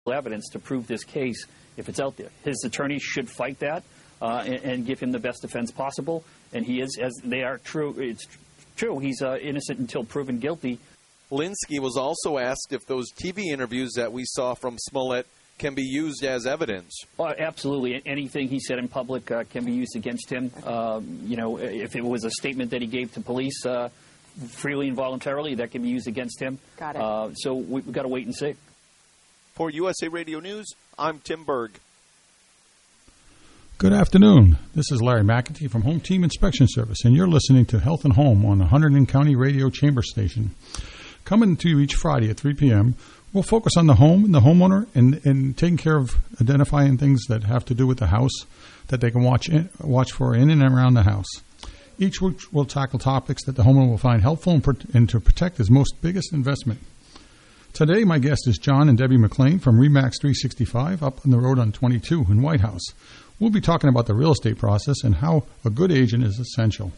evidence to prove this case if it's out there. His attorneys should fight that and give him the best defense possible. And he is, as they are true, it's true, he's innocent until proven guilty. Linsky was also asked if those TV interviews that we saw from Smollett can be used as evidence. Absolutely. Anything he said in public can be used against him. If it was a statement that he gave to police freely and voluntarily, that can be used against him. Got it. So we've got to wait and see. For USA Radio News, I'm Tim Berg. Good afternoon. This is Larry McAtee from Home Team Inspection Service, and you're listening to Health and Home on the Hunterdon County Radio Chamber Station. Coming to you each Friday at 3 p.m., we'll focus on the home and the homeowner and taking care of identifying things that have to do with the house that they can watch for in and around the house. Each week we'll tackle topics that the homeowner will find helpful and to protect his most biggest investment. Today, my guest is John and Debbie McLean from RE/MAX 365 up on the road on 22 in White House. We'll be talking about the real estate process and how a good agent is essential.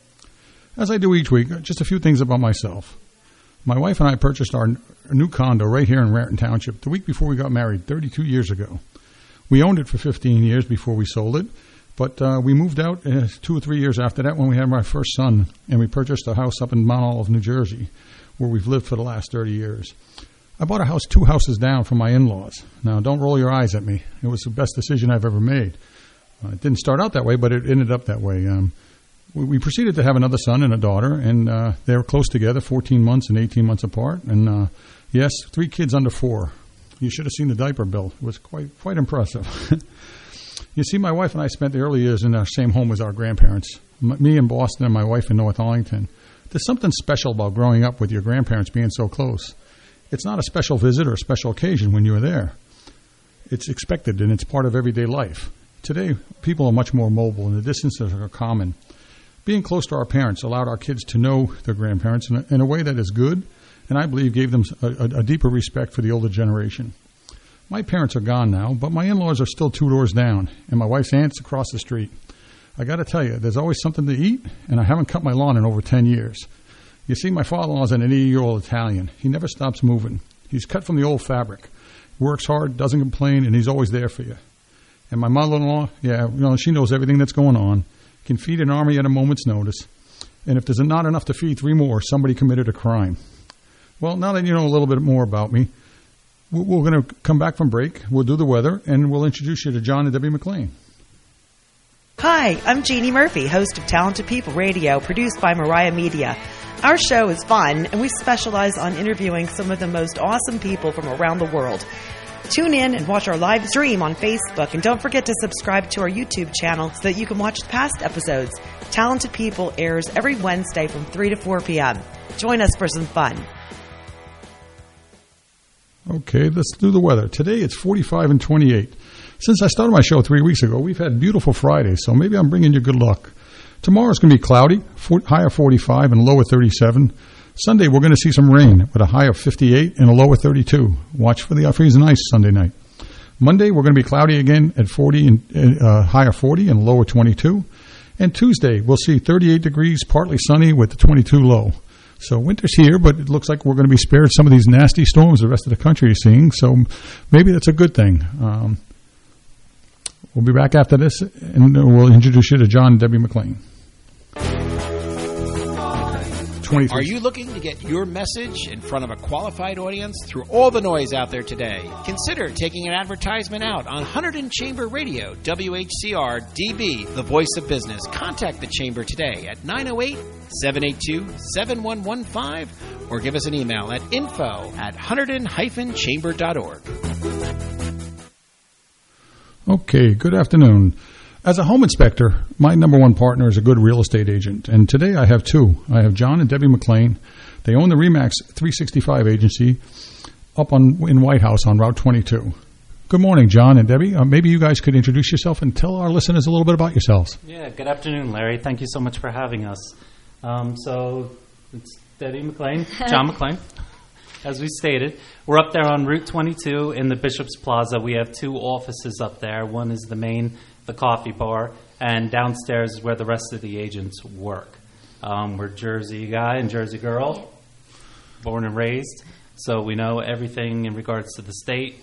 As I do each week, just a few things about myself. My wife and I purchased our new condo right here in Raritan Township the week before we got married 32 years ago. We owned it for 15 years before we sold it, but we moved out 2 or 3 years after that when we had my first son, and we purchased a house up in Mount Olive, New Jersey, where we've lived for the last 30 years. I bought a house 2 houses down from my in-laws. Now, don't roll your eyes at me. It was the best decision I've ever made. It didn't start out that way, but it ended up that way. We proceeded to have another son and a daughter, and they were close together, 14 months and 18 months apart. And, yes, 3 kids under 4. You should have seen the diaper bill. It was quite impressive. You see, my wife and I spent the early years in our same home as our grandparents, me in Boston and my wife in North Arlington. There's something special about growing up with your grandparents being so close. It's not a special visit or a special occasion when you're there. It's expected, and it's part of everyday life. Today, people are much more mobile, and the distances are common. Being close to our parents allowed our kids to know their grandparents in a way that is good, and I believe gave them a deeper respect for the older generation. My parents are gone now, but my in-laws are still 2 doors down, and my wife's aunt's across the street. I got to tell you, there's always something to eat, and I haven't cut my lawn in over 10 years. You see, my father-in-law is an 80-year-old Italian. He never stops moving. He's cut from the old fabric, works hard, doesn't complain, and he's always there for you. And my mother-in-law, she knows everything that's going on, can feed an army at a moment's notice, and if there's not enough to feed 3 more, somebody committed a crime. Well, now that you know a little bit more about me, we're going to come back from break, we'll do the weather, and we'll introduce you to John and Debbie McLean. Hi, I'm Jeannie Murphy, host of Talented People Radio, produced by Mariah Media. Our show is fun, and we specialize on interviewing some of the most awesome people from around the world. Tune in and watch our live stream on Facebook, and don't forget to subscribe to our YouTube channel so that you can watch past episodes. Talented People airs every Wednesday from 3 to 4 p.m. Join us for some fun. Okay, let's do the weather. Today it's 45 and 28. Since I started my show 3 weeks ago, we've had beautiful Fridays, so maybe I'm bringing you good luck. Tomorrow's going to be cloudy, high of 45 and low of 37. Sunday, we're going to see some rain with a high of 58 and a low of 32. Watch for the freezing ice Sunday night. Monday, we're going to be cloudy again at 40 and high of 40 and low of 22. And Tuesday, we'll see 38 degrees, partly sunny with the 22 low. So winter's here, but it looks like we're going to be spared some of these nasty storms the rest of the country is seeing. So maybe that's a good thing. We'll be back after this, and we'll introduce you to John and Debbie McLean. Are you looking to get your message in front of a qualified audience through all the noise out there today? Consider taking an advertisement out on Hunterdon Chamber Radio, WHCR DB, the voice of business. Contact the Chamber today at 908-782-7115 or give us an email at info@hunterdon-chamber.org. Okay, good afternoon. As a home inspector, my number one partner is a good real estate agent, and today I have 2. I have John and Debbie McLean. They own the RE/MAX 365 agency up in White House on Route 22. Good morning, John and Debbie. Maybe you guys could introduce yourself and tell our listeners a little bit about yourselves. Yeah, good afternoon, Larry. Thank you so much for having us. So it's Debbie McLean, John McLean. As we stated, we're up there on Route 22 in the Bishop's Plaza. We have 2 offices up there. One is the main, the coffee bar, and downstairs is where the rest of the agents work. We're Jersey guy and Jersey girl, born and raised, so we know everything in regards to the state.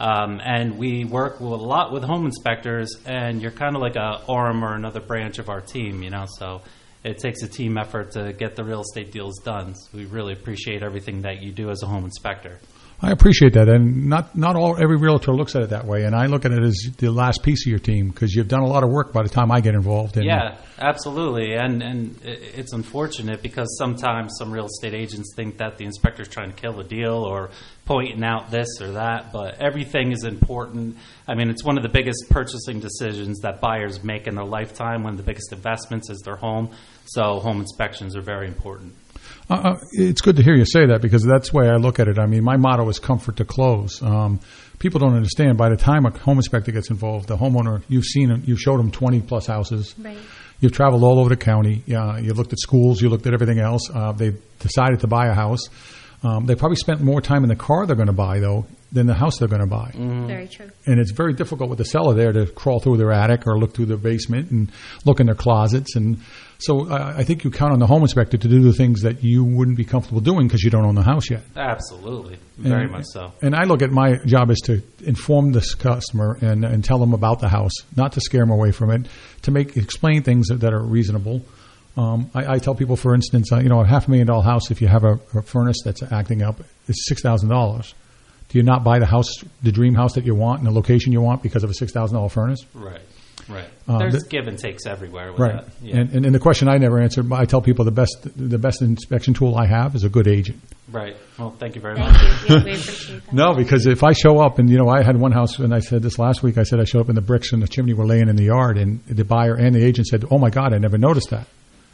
And we work a lot with home inspectors, and you're kind of like an arm or another branch of our team, so it takes a team effort to get the real estate deals done. So we really appreciate everything that you do as a home inspector. I appreciate that, and not every realtor looks at it that way, and I look at it as the last piece of your team because you've done a lot of work by the time I get involved. Yeah, absolutely, and it's unfortunate because sometimes some real estate agents think that the inspector's trying to kill the deal or pointing out this or that, but everything is important. I mean, it's one of the biggest purchasing decisions that buyers make in their lifetime. One of the biggest investments is their home, so home inspections are very important. It's good to hear you say that because that's the way I look at it. I mean, my motto is comfort to close. People don't understand. By the time a home inspector gets involved, the homeowner, you've showed them 20-plus houses. Right. You've traveled all over the county. You looked at schools. You looked at everything else. They've decided to buy a house. They probably spent more time in the car they're going to buy, though, than the house they're going to buy. Mm-hmm. Very true. And it's very difficult with the seller there to crawl through their attic or look through their basement and look in their closets. And so I think you count on the home inspector to do the things that you wouldn't be comfortable doing because you don't own the house yet. Absolutely. Very much so. And I look at my job as to inform this customer and tell them about the house, not to scare them away from it, to explain things that are reasonable. I tell people, for instance, a $500,000 house, if you have a furnace that's acting up, it's $6,000. Do you not buy the house, the dream house that you want and the location you want because of a $6,000 furnace? Right. There's give and takes everywhere with right. that. Yeah. And the question I never answer, I tell people the best inspection tool I have is a good agent. Right. Well, thank you very much. Thank you. Yeah, we appreciate that. No, because if I show up and, I had one house, and I said this last week, I said I showed up and the bricks and the chimney were laying in the yard, and the buyer and the agent said, oh, my God, I never noticed that.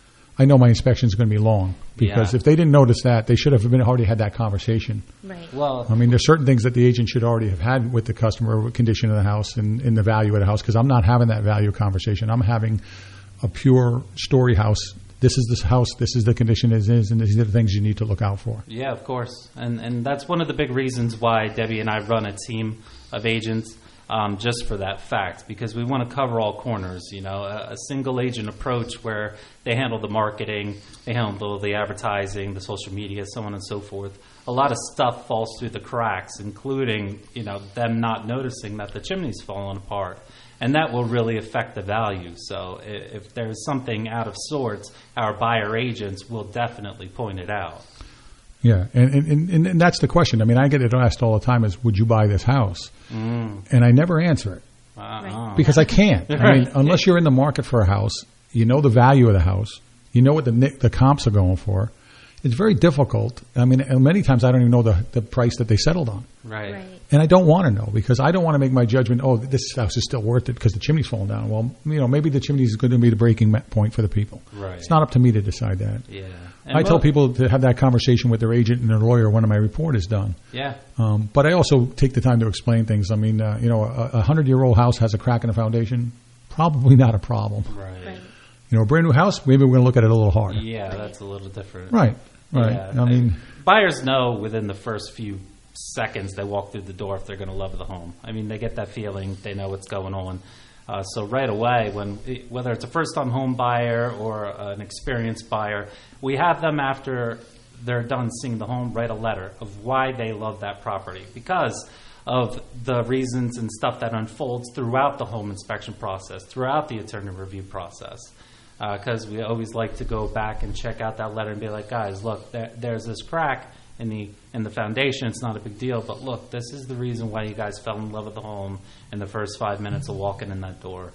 I know my inspection is going to be long because if they didn't notice that, they should have already had that conversation. Right. Well, I mean, there's certain things that the agent should already have had with the customer, with condition of the house and the value of the house, because I'm not having that value conversation. I'm having a pure story house. This is this house. This is the condition it is, and these are the things you need to look out for. Yeah, of course. And that's one of the big reasons why Debbie and I run a team of agents. Just for that fact, because we want to cover all corners. A single agent approach where they handle the marketing, they handle the advertising, the social media, so on and so forth. A lot of stuff falls through the cracks, including them not noticing that the chimney's falling apart, and that will really affect the value. So if there's something out of sorts, our buyer agents will definitely point it out. Yeah, and that's the question. I mean, I get it asked all the time is, would you buy this house? And I never answer it because I can't. I mean, unless you're in the market for a house, you know the value of the house, you know what the comps are going for. It's very difficult. I mean, many times I don't even know the price that they settled on. Right. And I don't want to know because I don't want to make my judgment, this house is still worth it because the chimney's falling down. Well, maybe the chimney is going to be the breaking point for the people. Right. It's not up to me to decide that. Yeah. I tell people to have that conversation with their agent and their lawyer when my report is done. Yeah. But I also take the time to explain things. I mean, a 100-year-old house has a crack in the foundation, probably not a problem. Right. A brand new house, maybe we're going to look at it a little harder. Yeah, that's a little different. Right. Yeah. I mean, buyers know within the first few seconds they walk through the door if they're going to love the home. I mean, they get that feeling. They know what's going on. So right away, whether it's a first-time home buyer or an experienced buyer, we have them after they're done seeing the home write a letter of why they love that property because of the reasons and stuff that unfolds throughout the home inspection process, throughout the attorney review process. Because we always like to go back and check out that letter and be like, guys, look, there's this crack in the foundation. It's not a big deal, but look, this is the reason why you guys fell in love with the home in the first 5 minutes of walking in that door.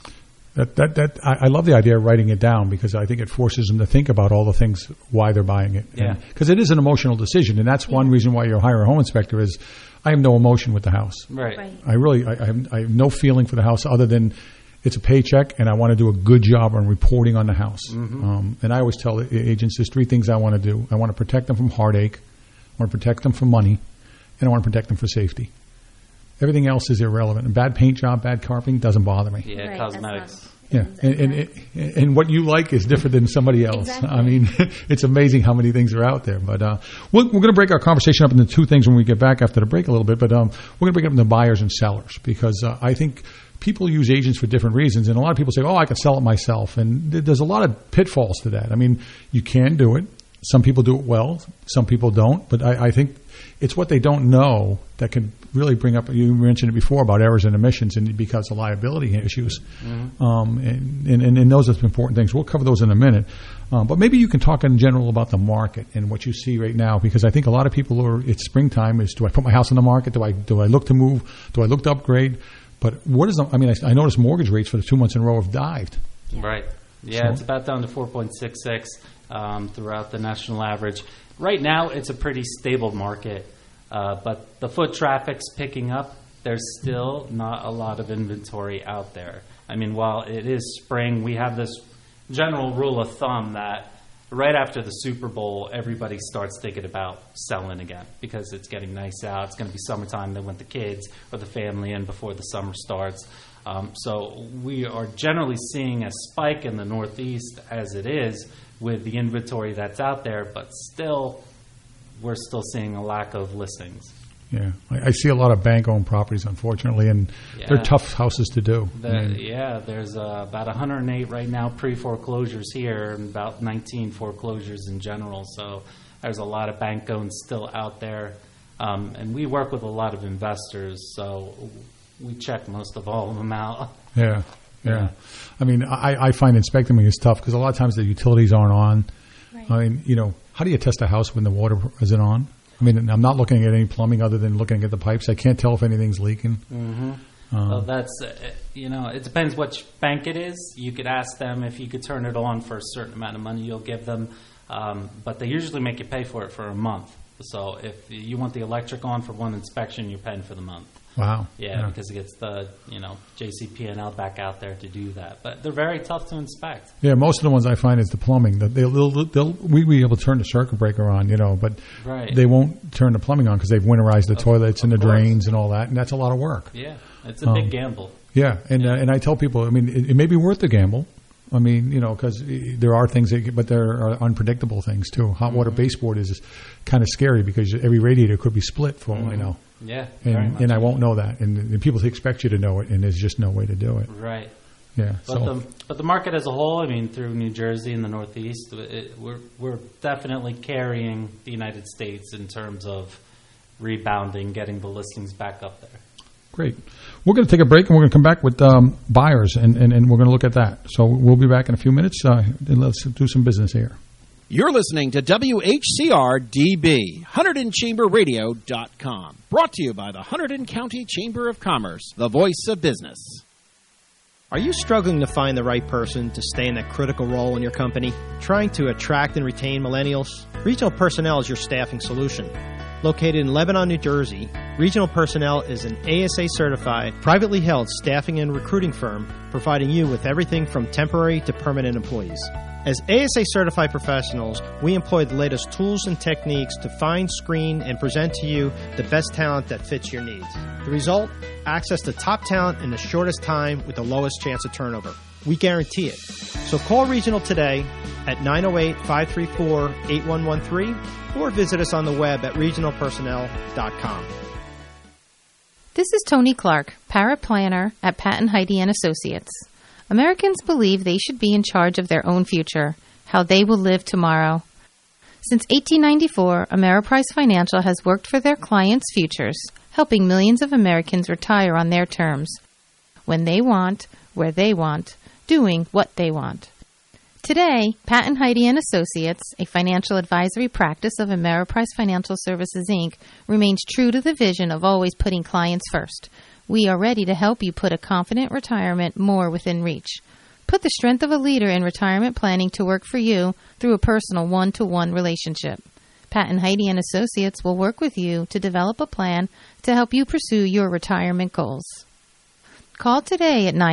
I love the idea of writing it down because I think it forces them to think about all the things why they're buying it. Yeah. Because it is an emotional decision, and that's one reason why you hire a home inspector is I have no emotion with the house. Right. I have no feeling for the house other than it's a paycheck, and I want to do a good job on reporting on the house. Mm-hmm. And I always tell the agents there's three things I want to do. I want to protect them from heartache, I want to protect them from money, and I want to protect them for safety. Everything else is irrelevant. A bad paint job, bad carpeting doesn't bother me. Yeah, right, cosmetics. Yeah, and what you like is different than somebody else. Exactly. I mean, it's amazing how many things are out there. But we're going to break our conversation up into two things when we get back after the break a little bit. But we're going to break it up into buyers and sellers because I think people use agents for different reasons. And a lot of people say, I can sell it myself. And there's a lot of pitfalls to that. I mean, you can do it. Some people do it well, some people don't. But I think it's what they don't know that can really bring up. You mentioned it before about errors and omissions, and because of liability issues, and those are some important things. We'll cover those in a minute. But maybe you can talk in general about the market and what you see right now, because I think a lot of people are. It's springtime. Do I put my house on the market? Do I look to move? Do I look to upgrade? But what is? I noticed mortgage rates for the 2 months in a row have dived. Right. Yeah, it's about down to 4.66 throughout the national average. Right now, it's a pretty stable market, but the foot traffic's picking up. There's still not a lot of inventory out there. I mean, while it is spring, we have this general rule of thumb that right after the Super Bowl, everybody starts thinking about selling again because it's getting nice out. It's going to be summertime. They want the kids or the family in before the summer starts. So we are generally seeing a spike in the Northeast as it is with the inventory that's out there, but still, we're still seeing a lack of listings. Yeah, I see a lot of bank-owned properties, unfortunately, and they're tough houses to do. There's about 108 right now pre-foreclosures here and about 19 foreclosures in general. So there's a lot of bank-owned still out there. And we work with a lot of investors, so we check most of all of them out. Yeah. I mean, I find inspecting is tough because a lot of times the utilities aren't on. Right. I mean, how do you test a house when the water isn't on? I mean, I'm not looking at any plumbing other than looking at the pipes. I can't tell if anything's leaking. Mm-hmm. Well, that's, it depends which bank it is. You could ask them if you could turn it on for a certain amount of money you'll give them. But they usually make you pay for it for a month. So if you want the electric on for one inspection, you're paying for the month. Wow. Yeah, because it gets the, JCP&L back out there to do that. But they're very tough to inspect. Yeah, most of the ones I find is the plumbing. We'll be able to turn the circuit breaker on, but they won't turn the plumbing on because they've winterized the toilets and the drains and all that, and that's a lot of work. Yeah, it's a big gamble. Yeah, and I tell people, it may be worth the gamble. Because there are things, but there are unpredictable things too. Hot water baseboard is kind of scary because every radiator could be split for all I know. Yeah, and I won't know that, and people expect you to know it, and there's just no way to do it. Right. Yeah. But the market as a whole, through New Jersey and the Northeast, we're definitely carrying the United States in terms of rebounding, getting the listings back up there. Great. We're going to take a break, and we're going to come back with buyers, and we're going to look at that. So we'll be back in a few minutes, and let's do some business here. You're listening to WHCR-DB, HunterdonChamberRadio.com. Brought to you by the Hunterdon County Chamber of Commerce, the voice of business. Are you struggling to find the right person to stay in that critical role in your company? Trying to attract and retain millennials? Regional Personnel is your staffing solution. Located in Lebanon, New Jersey, Regional Personnel is an ASA-certified, privately held staffing and recruiting firm providing you with everything from temporary to permanent employees. As ASA-certified professionals, we employ the latest tools and techniques to find, screen, and present to you the best talent that fits your needs. The result? Access to top talent in the shortest time with the lowest chance of turnover. We guarantee it. So call Regional today at 908-534-8113 or visit us on the web at regionalpersonnel.com. This is Tony Clark, paraplanner at Patton Heide & Associates. Americans believe they should be in charge of their own future, how they will live tomorrow. Since 1894, Ameriprise Financial has worked for their clients' futures, helping millions of Americans retire on their terms, when they want, where they want, doing what they want. Today, Patton Heide & Associates, a financial advisory practice of Ameriprise Financial Services, Inc., remains true to the vision of always putting clients first. We are ready to help you put a confident retirement more within reach. Put the strength of a leader in retirement planning to work for you through a personal one-to-one relationship. Patton Heide & Associates will work with you to develop a plan to help you pursue your retirement goals. Call today at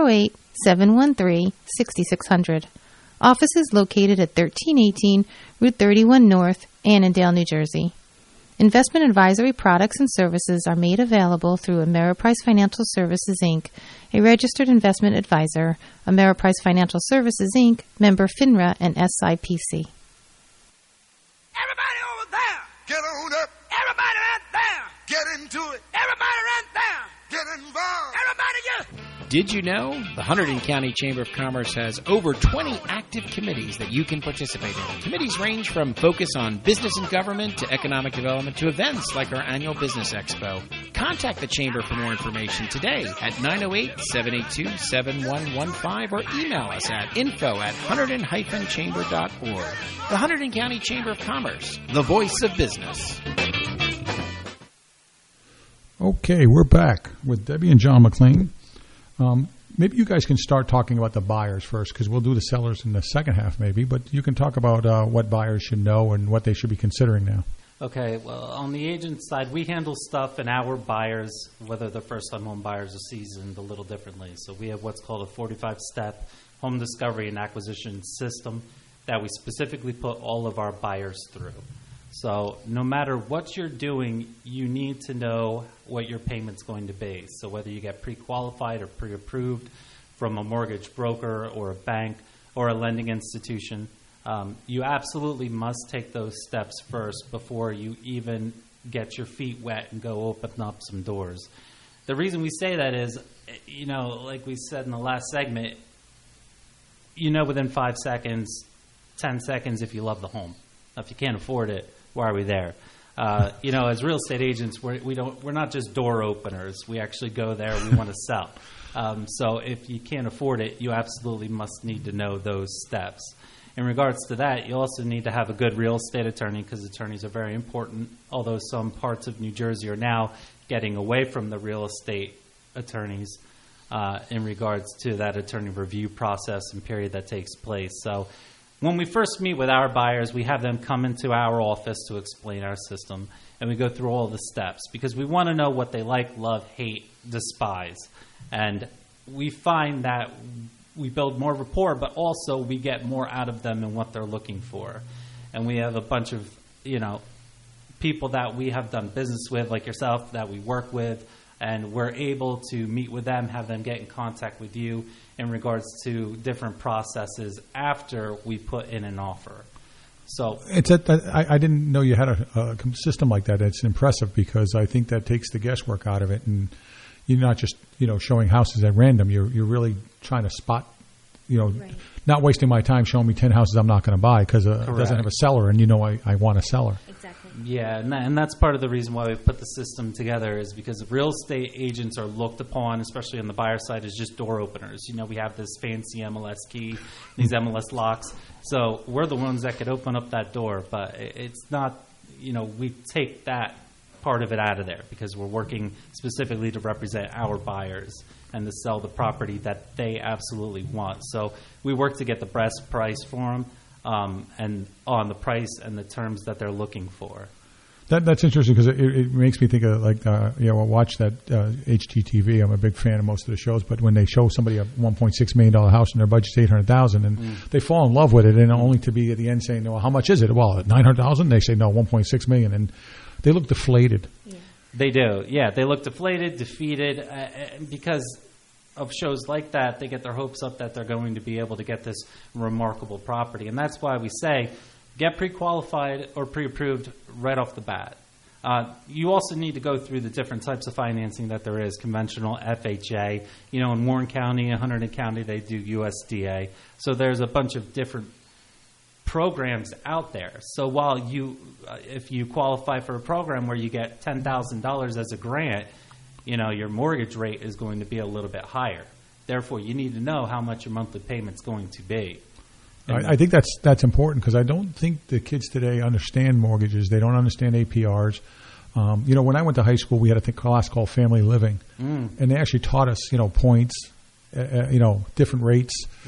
908-713-6600. Office is located at 1318 Route 31 North, Annandale, New Jersey. Investment advisory products and services are made available through Ameriprise Financial Services, Inc., a registered investment advisor, Ameriprise Financial Services, Inc., member FINRA and SIPC. Everybody over there, get on up. Everybody right there, get into it. Everybody right there, get involved. Everybody just... Did you know the Hunterdon County Chamber of Commerce has over 20 active committees that you can participate in? Committees range from focus on business and government to economic development to events like our annual Business Expo. Contact the Chamber for more information today at 908-782-7115 or email us at info@hunterdon-chamber.org. The Hunterdon County Chamber of Commerce, the voice of business. Okay, we're back with Debbie and John McClain. Maybe you guys can start talking about the buyers first, because we'll do the sellers in the second half maybe, but you can talk about what buyers should know and what they should be considering now. Okay, well, on the agent side, we handle stuff and our buyers, whether they're first-time home buyers or seasoned, a little differently. So we have what's called a 45-step home discovery and acquisition system that we specifically put all of our buyers through. So no matter what you're doing, you need to know what your payment's going to be. So whether you get pre-qualified or pre-approved from a mortgage broker or a bank or a lending institution, you absolutely must take those steps first before you even get your feet wet and go open up some doors. The reason we say that is, like we said in the last segment, within 5 seconds, 10 seconds if you love the home. If you can't afford it, why are we there? As real estate agents, we're not just door openers. We actually go there. We want to sell. So if you can't afford it, you absolutely must need to know those steps. In regards to that, you also need to have a good real estate attorney, because attorneys are very important, although some parts of New Jersey are now getting away from the real estate attorneys in regards to that attorney review process and period that takes place. So when we first meet with our buyers, we have them come into our office to explain our system, and we go through all the steps because we want to know what they like, love, hate, despise. And we find that we build more rapport, but also we get more out of them than what they're looking for. And we have a bunch of, people that we have done business with, like yourself, that we work with, and we're able to meet with them, have them get in contact with you in regards to different processes after we put in an offer. So I didn't know you had a system like that. It's impressive, because I think that takes the guesswork out of it, and you're not just showing houses at random. You're really trying to spot, right. Not wasting my time showing me 10 houses I'm not going to buy because it doesn't have a seller, and I want a seller. Exactly. Yeah, and that's part of the reason why we put the system together, is because real estate agents are looked upon, especially on the buyer side, as just door openers. We have this fancy MLS key, these MLS locks. So we're the ones that could open up that door, but it's not, we take that part of it out of there because we're working specifically to represent our buyers and to sell the property that they absolutely want. So we work to get the best price for them, and on the price and the terms that they're looking for. That's interesting, because it makes me think of watch that HGTV. I'm a big fan of most of the shows, but when they show somebody a $1.6 million house and their budget's $800,000, and they fall in love with it, and only to be at the end saying, "No, how much is it?" Well, $900,000. They say, "No, $1.6 million," and they look deflated. Yeah. They do. Yeah, they look deflated, defeated, because of shows like that. They get their hopes up that they're going to be able to get this remarkable property, and that's why we say get pre-qualified or pre-approved right off the bat. You also need to go through the different types of financing that there is, conventional, FHA. In Warren County, Hunterdon County, they do USDA. So there's a bunch of different programs out there. So while if you qualify for a program where you get $10,000 as a grant, your mortgage rate is going to be a little bit higher. Therefore, you need to know how much your monthly payment's going to be. I think that's important, because I don't think the kids today understand mortgages. They don't understand APRs. When I went to high school, we had a class called Family Living, and they actually taught us, points, different rates,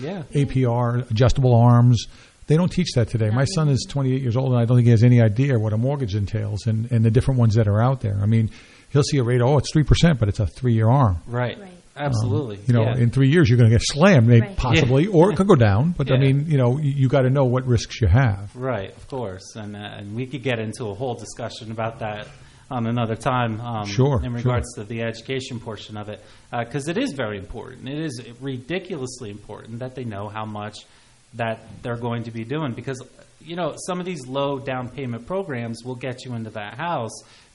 APR, adjustable arms. They don't teach that today. My son is 28 years old, and I don't think he has any idea what a mortgage entails and the different ones that are out there. I mean, he'll see a rate, it's 3%, but it's a 3-year arm. Right. Absolutely. In 3 years you're going to get slammed, possibly, or it could go down. But I mean, you got to know what risks you have. Right, of course, and we could get into a whole discussion about that on another time. In regards to the education portion of it, because it is very important. It is ridiculously important that they know how much that they're going to be doing, because some of these low down payment programs will get you into that house,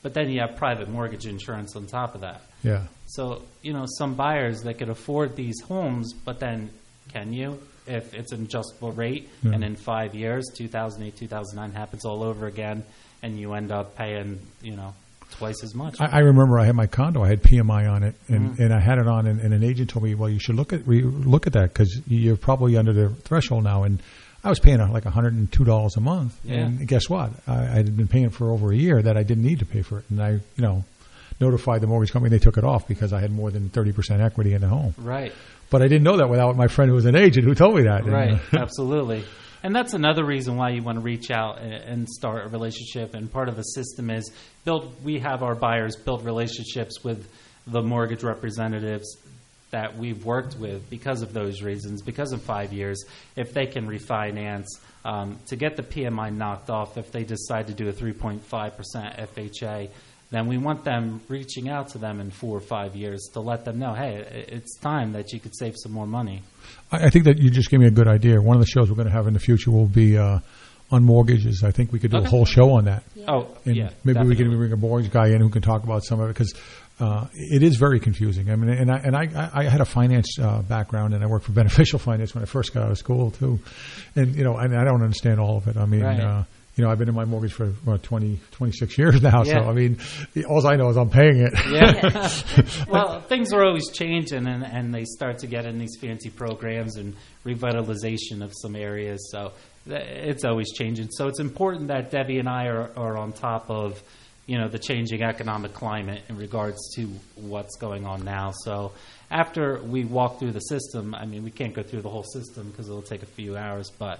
but then you have private mortgage insurance on top of that. Yeah. So, some buyers that could afford these homes, but then can you? If it's an adjustable rate, and in 5 years, 2008, 2009 happens all over again, and you end up paying, twice as much. I remember I had my condo. I had PMI on it, and I had it on, and an agent told me, well, you should look at that because you're probably under the threshold now. And I was paying like $102 a month, and guess what? I had been paying for over a year that I didn't need to pay for it, and I, notified the mortgage company. They took it off because I had more than 30% equity in the home. Right. But I didn't know that without my friend who was an agent who told me that. Right, absolutely. And that's another reason why you want to reach out and start a relationship. And part of the system is we have our buyers build relationships with the mortgage representatives that we've worked with because of those reasons, because of 5 years, if they can refinance, to get the PMI knocked off, if they decide to do a 3.5% FHA, then we want them reaching out to them in 4 or 5 years to let them know, hey, it's time that you could save some more money. I think that you just gave me a good idea. One of the shows we're going to have in the future will be on mortgages. I think we could do a whole show on that. Yeah. Oh, and yeah. Maybe definitely. we can bring a mortgage guy in who can talk about some of it because it is very confusing. I mean, I had a finance background, and I worked for Beneficial Finance when I first got out of school too, and I don't understand all of it. I mean. Right. I've been in my mortgage for 26 years now, Yeah. so, I mean, all I know is I'm paying it. Yeah. Well, things are always changing, and they start to get in these fancy programs and revitalization of some areas, so it's always changing. So it's important that Debbie and I are on top of, the changing economic climate in regards to what's going on now. So after we walk through the system, I mean, we can't go through the whole system because it'll take a few hours, but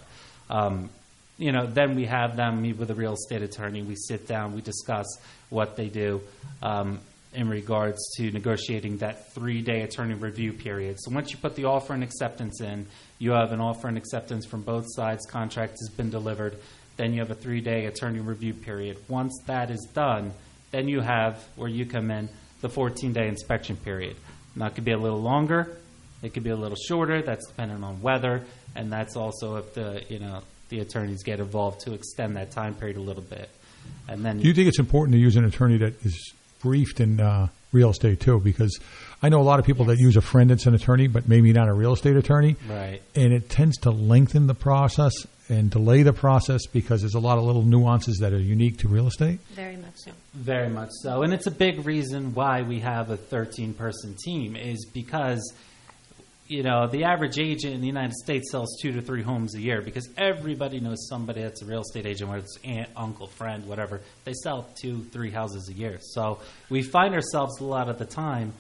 then we have them meet with a real estate attorney. We sit down, we discuss what they do in regards to negotiating that 3-day attorney review period. So once you put the offer and acceptance in, you have an offer and acceptance from both sides, contract has been delivered, then you have a 3-day attorney review period. Once that is done, then you have, where you come in, the 14-day inspection period. Now, it could be a little longer, it could be a little shorter, that's dependent on weather, and that's also if the attorneys get involved to extend that time period a little bit. And then, do you think it's important to use an attorney that is briefed in real estate too? Because I know a lot of people that use a friend that's an attorney, but maybe not a real estate attorney. Right. And it tends to lengthen the process and delay the process because there's a lot of little nuances that are unique to real estate. Very much so. Very much so. And it's a big reason why we have a 13-person team is because the average agent in the United States sells 2 to 3 homes a year because everybody knows somebody that's a real estate agent, whether it's aunt, uncle, friend, whatever. They sell 2, 3 houses a year. So we find ourselves a lot of the time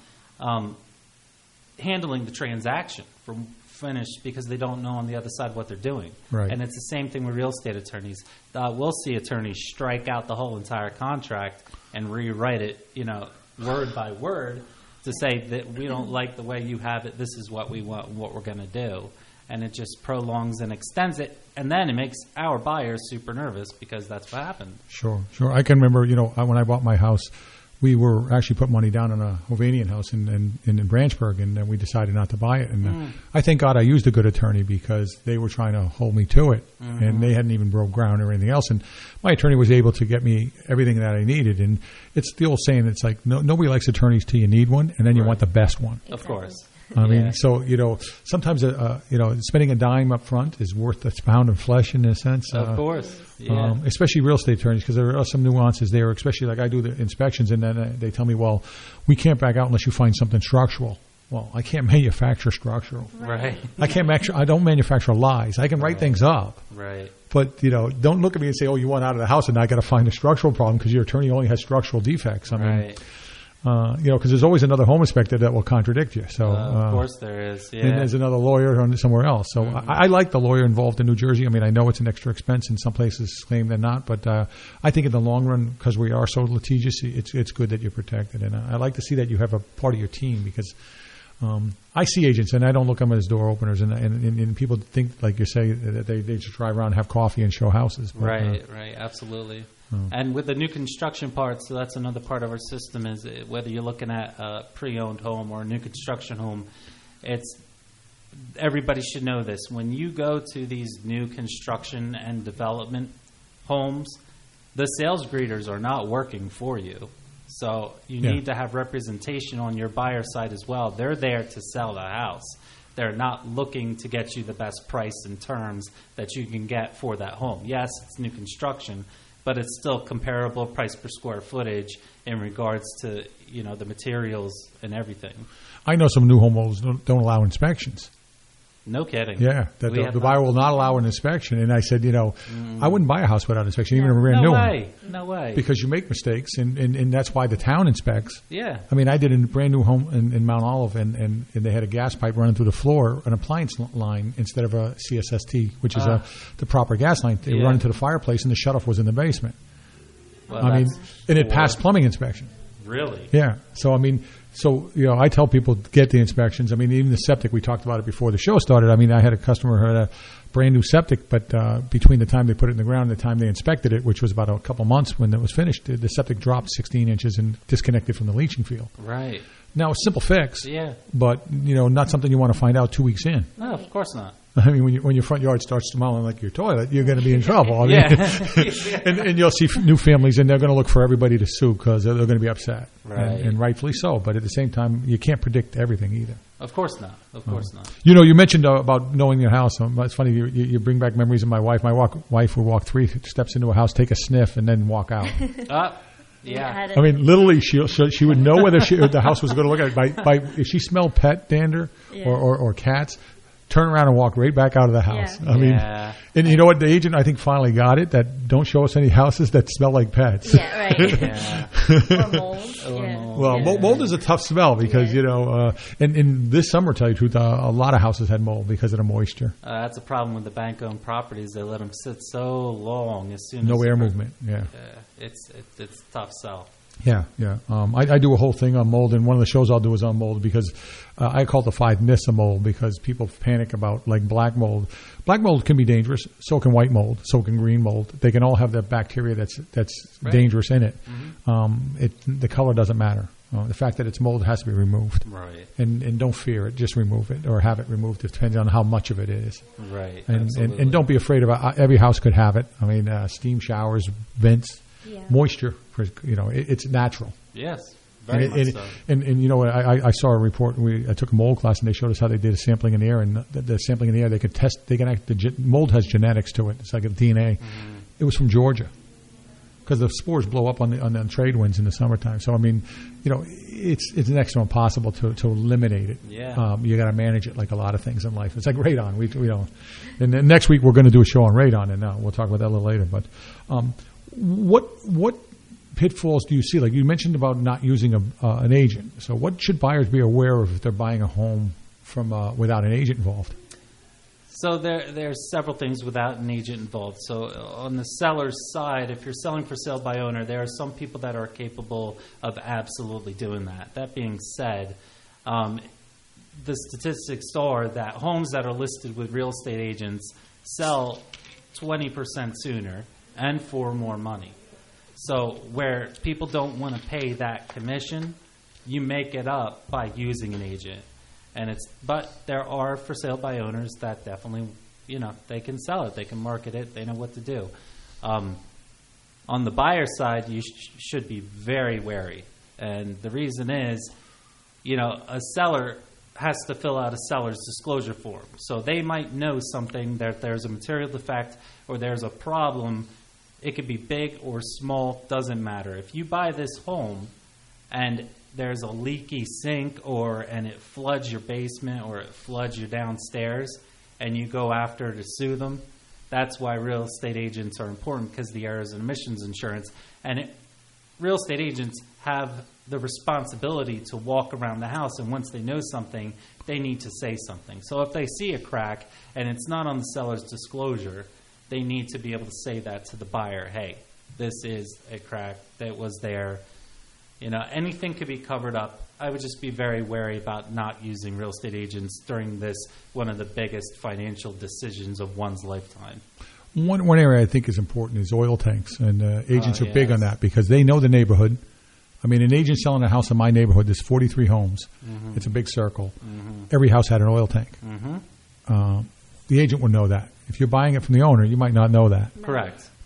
handling the transaction from finish because they don't know on the other side what they're doing. Right. And it's the same thing with real estate attorneys. We'll see attorneys strike out the whole entire contract and rewrite it, word by word, to say that we don't like the way you have it, this is what we want and what we're going to do. And it just prolongs and extends it, and then it makes our buyers super nervous because that's what happened. Sure. I can remember, when I bought my house, we were actually put money down on a Hovanian house in Branchburg, and then we decided not to buy it. And I thank God I used a good attorney because they were trying to hold me to it, and they hadn't even broke ground or anything else. And my attorney was able to get me everything that I needed. And it's the old saying, it's like nobody likes attorneys till you need one, and then you want the best one. Of course. I mean, so, sometimes, spending a dime up front is worth its pound of flesh in a sense. Of course. Yeah. Especially real estate attorneys, because there are some nuances there, especially like I do the inspections, and then they tell me, well, we can't back out unless you find something structural. Well, I can't manufacture structural. Right. I don't manufacture lies. I can write things up. Right. But, don't look at me and say, oh, you want out of the house and I got to find a structural problem because your attorney only has structural defects. I mean, right. Because there's always another home inspector that will contradict you. So, of course there is. Yeah. And there's another lawyer somewhere else. So I like the lawyer involved in New Jersey. I mean, I know it's an extra expense. In some places claim they're not. But I think in the long run, because we are so litigious, it's good that you're protected. And I like to see that you have a part of your team because I see agents, and I don't look at them as door openers. And people think, like you say, that they just drive around and have coffee and show houses. But, right, absolutely. And with the new construction part, so that's another part of our system is whether you're looking at a pre-owned home or a new construction home, everybody should know this. When you go to these new construction and development homes, the sales greeters are not working for you. So you need to have representation on your buyer side as well. They're there to sell the house. They're not looking to get you the best price and terms that you can get for that home. Yes, it's new construction, but it's still comparable price per square footage in regards to, the materials and everything. I know some new homeowners don't allow inspections. No kidding. Yeah, the buyer will not allow an inspection. And I said, I wouldn't buy a house without inspection, even a brand new one. No way. Because you make mistakes, and that's why the town inspects. Yeah. I mean, I did a brand new home in Mount Olive, and they had a gas pipe running through the floor, an appliance line, instead of a CSST, which is the proper gas line. They were running to the fireplace, and the shutoff was in the basement. Well, and it passed plumbing inspection. Really? Yeah. So, I tell people to get the inspections. I mean, even the septic, we talked about it before the show started. I mean, I had a customer who had a brand new septic, but between the time they put it in the ground and the time they inspected it, which was about a couple months when it was finished, the septic dropped 16 inches and disconnected from the leaching field. Right. Now, a simple fix. Yeah. But, not something you want to find out 2 weeks in. No, of course not. I mean, when your front yard starts smelling like your toilet, you're going to be in trouble. And you'll see new families, and they're going to look for everybody to sue because they're going to be upset, and rightfully so. But at the same time, you can't predict everything either. Of course not. Of course not. You mentioned about knowing your house. It's funny, you bring back memories of my wife. My wife would walk 3 steps into a house, take a sniff, and then walk out. Yeah. I mean, literally, she would know whether the house was going to look at it by if she smelled pet dander or cats. Turn around and walk right back out of the house. Yeah. I mean, and you know what? The agent, I think, finally got it, that don't show us any houses that smell like pets. Yeah, right. Or mold. Well, mold is a tough smell because, and in this summer, tell you the truth, a lot of houses had mold because of the moisture. That's a problem with the bank-owned properties. They let them sit so long as soon as... No air movement, It's a tough sell. Yeah. I do a whole thing on mold, and one of the shows I'll do is on mold because I call it the 5 myths of mold because people panic about like black mold. Black mold can be dangerous. So can white mold. So can green mold. They can all have that bacteria that's dangerous in it. Mm-hmm. The color doesn't matter. The fact that it's mold has to be removed. Right. And don't fear it. Just remove it or have it removed. It depends on how much of it is. Right. And don't be afraid of it. Every house could have it. I mean, steam showers, vents. Yeah. Moisture, it's natural. Yes, very much so. And I saw a report. I took a mold class, and they showed us how they did a sampling in the air. And the sampling in the air, they could test. Mold has genetics to it. It's like a DNA. Mm-hmm. It was from Georgia because the spores blow up on the trade winds in the summertime. So I mean, it's next to impossible to eliminate it. Yeah. You got to manage it like a lot of things in life. It's like radon. We don't. And then next week we're going to do a show on radon, and we'll talk about that a little later. But. What pitfalls do you see? Like you mentioned about not using an agent. So what should buyers be aware of if they're buying a home from without an agent involved? So there's several things without an agent involved. So on the seller's side, if you're selling for sale by owner, there are some people that are capable of absolutely doing that. That being said, the statistics are that homes that are listed with real estate agents sell 20% sooner and for more money. So where people don't want to pay that commission, you make it up by using an agent. But there are for sale by owners that definitely, they can sell it, they can market it, they know what to do. On the buyer side, you should be very wary. And the reason is, a seller has to fill out a seller's disclosure form. So they might know something, that there's a material defect or there's a problem. It could be big or small, doesn't matter. If you buy this home and there's a leaky sink and it floods your basement or it floods your downstairs and you go after to sue them, that's why real estate agents are important, because the errors and omissions insurance. And real estate agents have the responsibility to walk around the house, and once they know something, they need to say something. So if they see a crack and it's not on the seller's disclosure, they need to be able to say that to the buyer. Hey, this is a crack that was there. Anything could be covered up. I would just be very wary about not using real estate agents during this, one of the biggest financial decisions of one's lifetime. One area I think is important is oil tanks, and agents are big on that because they know the neighborhood. I mean, an agent selling a house in my neighborhood, there's 43 homes. Mm-hmm. It's a big circle. Mm-hmm. Every house had an oil tank. Mm-hmm. The agent would know that. If you're buying it from the owner, you might not know that. Correct.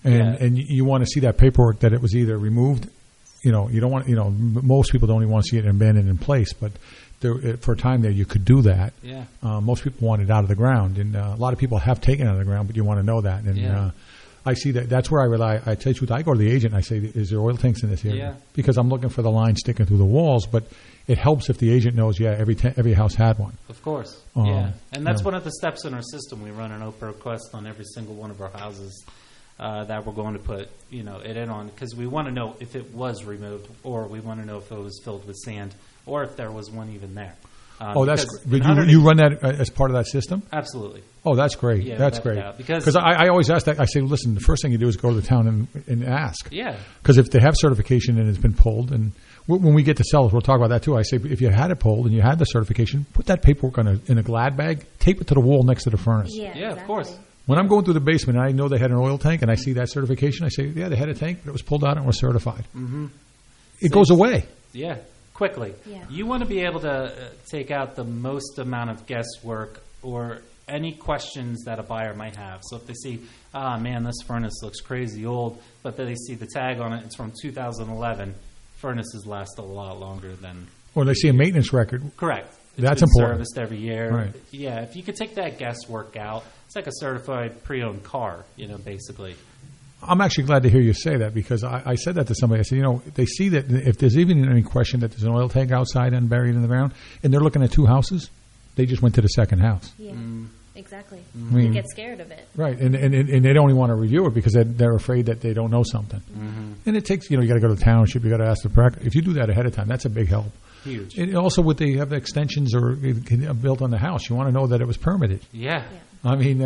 and you want to see that paperwork that it was either removed. You don't want. Most people don't even want to see it abandoned in place, but for a time there, you could do that. Yeah. Most people want it out of the ground, and a lot of people have taken it out of the ground, but you want to know that. And I see that. That's where I rely. I tell you the truth. I go to the agent and I say, "Is there oil tanks in this area?" Yeah. Because I'm looking for the line sticking through the walls. But it helps if the agent knows. Yeah, every house had one. Of course. And that's one of the steps in our system. We run an OPA request on every single one of our houses that we're going to put it in on, because we want to know if it was removed, or we want to know if it was filled with sand, or if there was one even there. That's great. You run that as part of that system? Absolutely. Oh, that's great. Yeah, that's great. Because I always ask that. I say, listen, the first thing you do is go to the town and ask. Yeah. Because if they have certification and it's been pulled, and when we get to sellers, we'll talk about that too. I say, if you had it pulled and you had the certification, put that paperwork in a Glad bag, tape it to the wall next to the furnace. Yeah, exactly. Of course. When I'm going through the basement and I know they had an oil tank and I see that certification, I say, yeah, they had a tank, but it was pulled out and was certified. Mm-hmm. It goes away. Yeah, quickly. Yeah. You want to be able to take out the most amount of guesswork or any questions that a buyer might have. So if they see, man, this furnace looks crazy old, but then they see the tag on it, it's from 2011, furnaces last a lot longer than... Or they see a maintenance record. Correct. That's been important. Serviced every year. Right. Yeah, if you could take that guesswork out, it's like a certified pre-owned car, basically. I'm actually glad to hear you say that, because I said that to somebody. I said, they see that if there's even any question that there's an oil tank outside and buried in the ground, and they're looking at two houses, they just went to the second house. Yeah, exactly. I mean, they get scared of it. Right, and they don't even want to review it because they're afraid that they don't know something. Mm-hmm. And it takes, you got to go to the township, you got to ask the practice. If you do that ahead of time, that's a big help. Huge. And also, would they have the extensions or built on the house? You want to know that it was permitted. Yeah. I mean,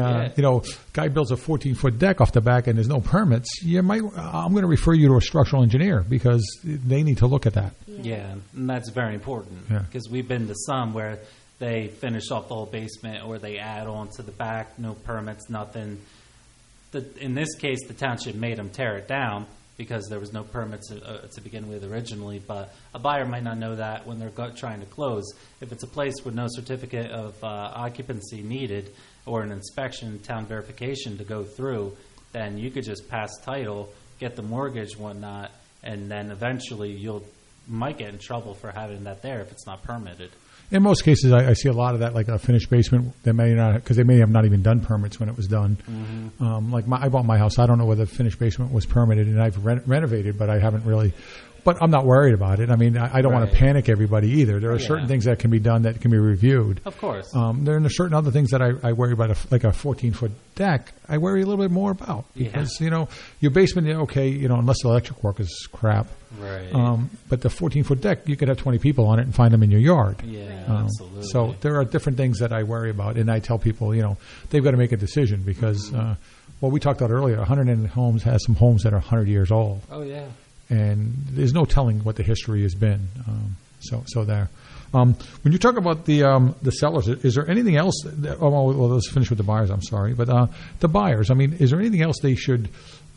guy builds a 14-foot deck off the back and there's no permits. I'm going to refer you to a structural engineer because they need to look at that. Yeah, and that's very important because we've been to some where they finish off the whole basement or they add on to the back, no permits, nothing. In this case, the township made them tear it down because there was no permits to begin with originally, but a buyer might not know that when they're trying to close. If it's a place with no certificate of occupancy needed or an inspection, town verification to go through, then you could just pass title, get the mortgage, whatnot, and then eventually you might get in trouble for having that there if it's not permitted. In most cases, I see a lot of that, like a finished basement. They may not, because they may have not even done permits when it was done. Mm-hmm. I bought my house. I don't know whether the finished basement was permitted, and I've renovated, but I haven't really. But I'm not worried about it. I mean, I don't want to panic everybody either. There are certain things that can be done that can be reviewed. Of course. There are certain other things that I worry about, like a 14-foot deck. I worry a little bit more about because your basement, unless the electric work is crap. Right. But the 14-foot deck, you could have 20 people on it and find them in your yard. Yeah, absolutely. So there are different things that I worry about, and I tell people, they've got to make a decision because, we talked about earlier, 100 homes has some homes that are 100 years old. Oh yeah. And there's no telling what the history has been. So there. When you talk about the sellers, is there anything else? Let's finish with the buyers. I'm sorry, but the buyers. I mean, is there anything else they should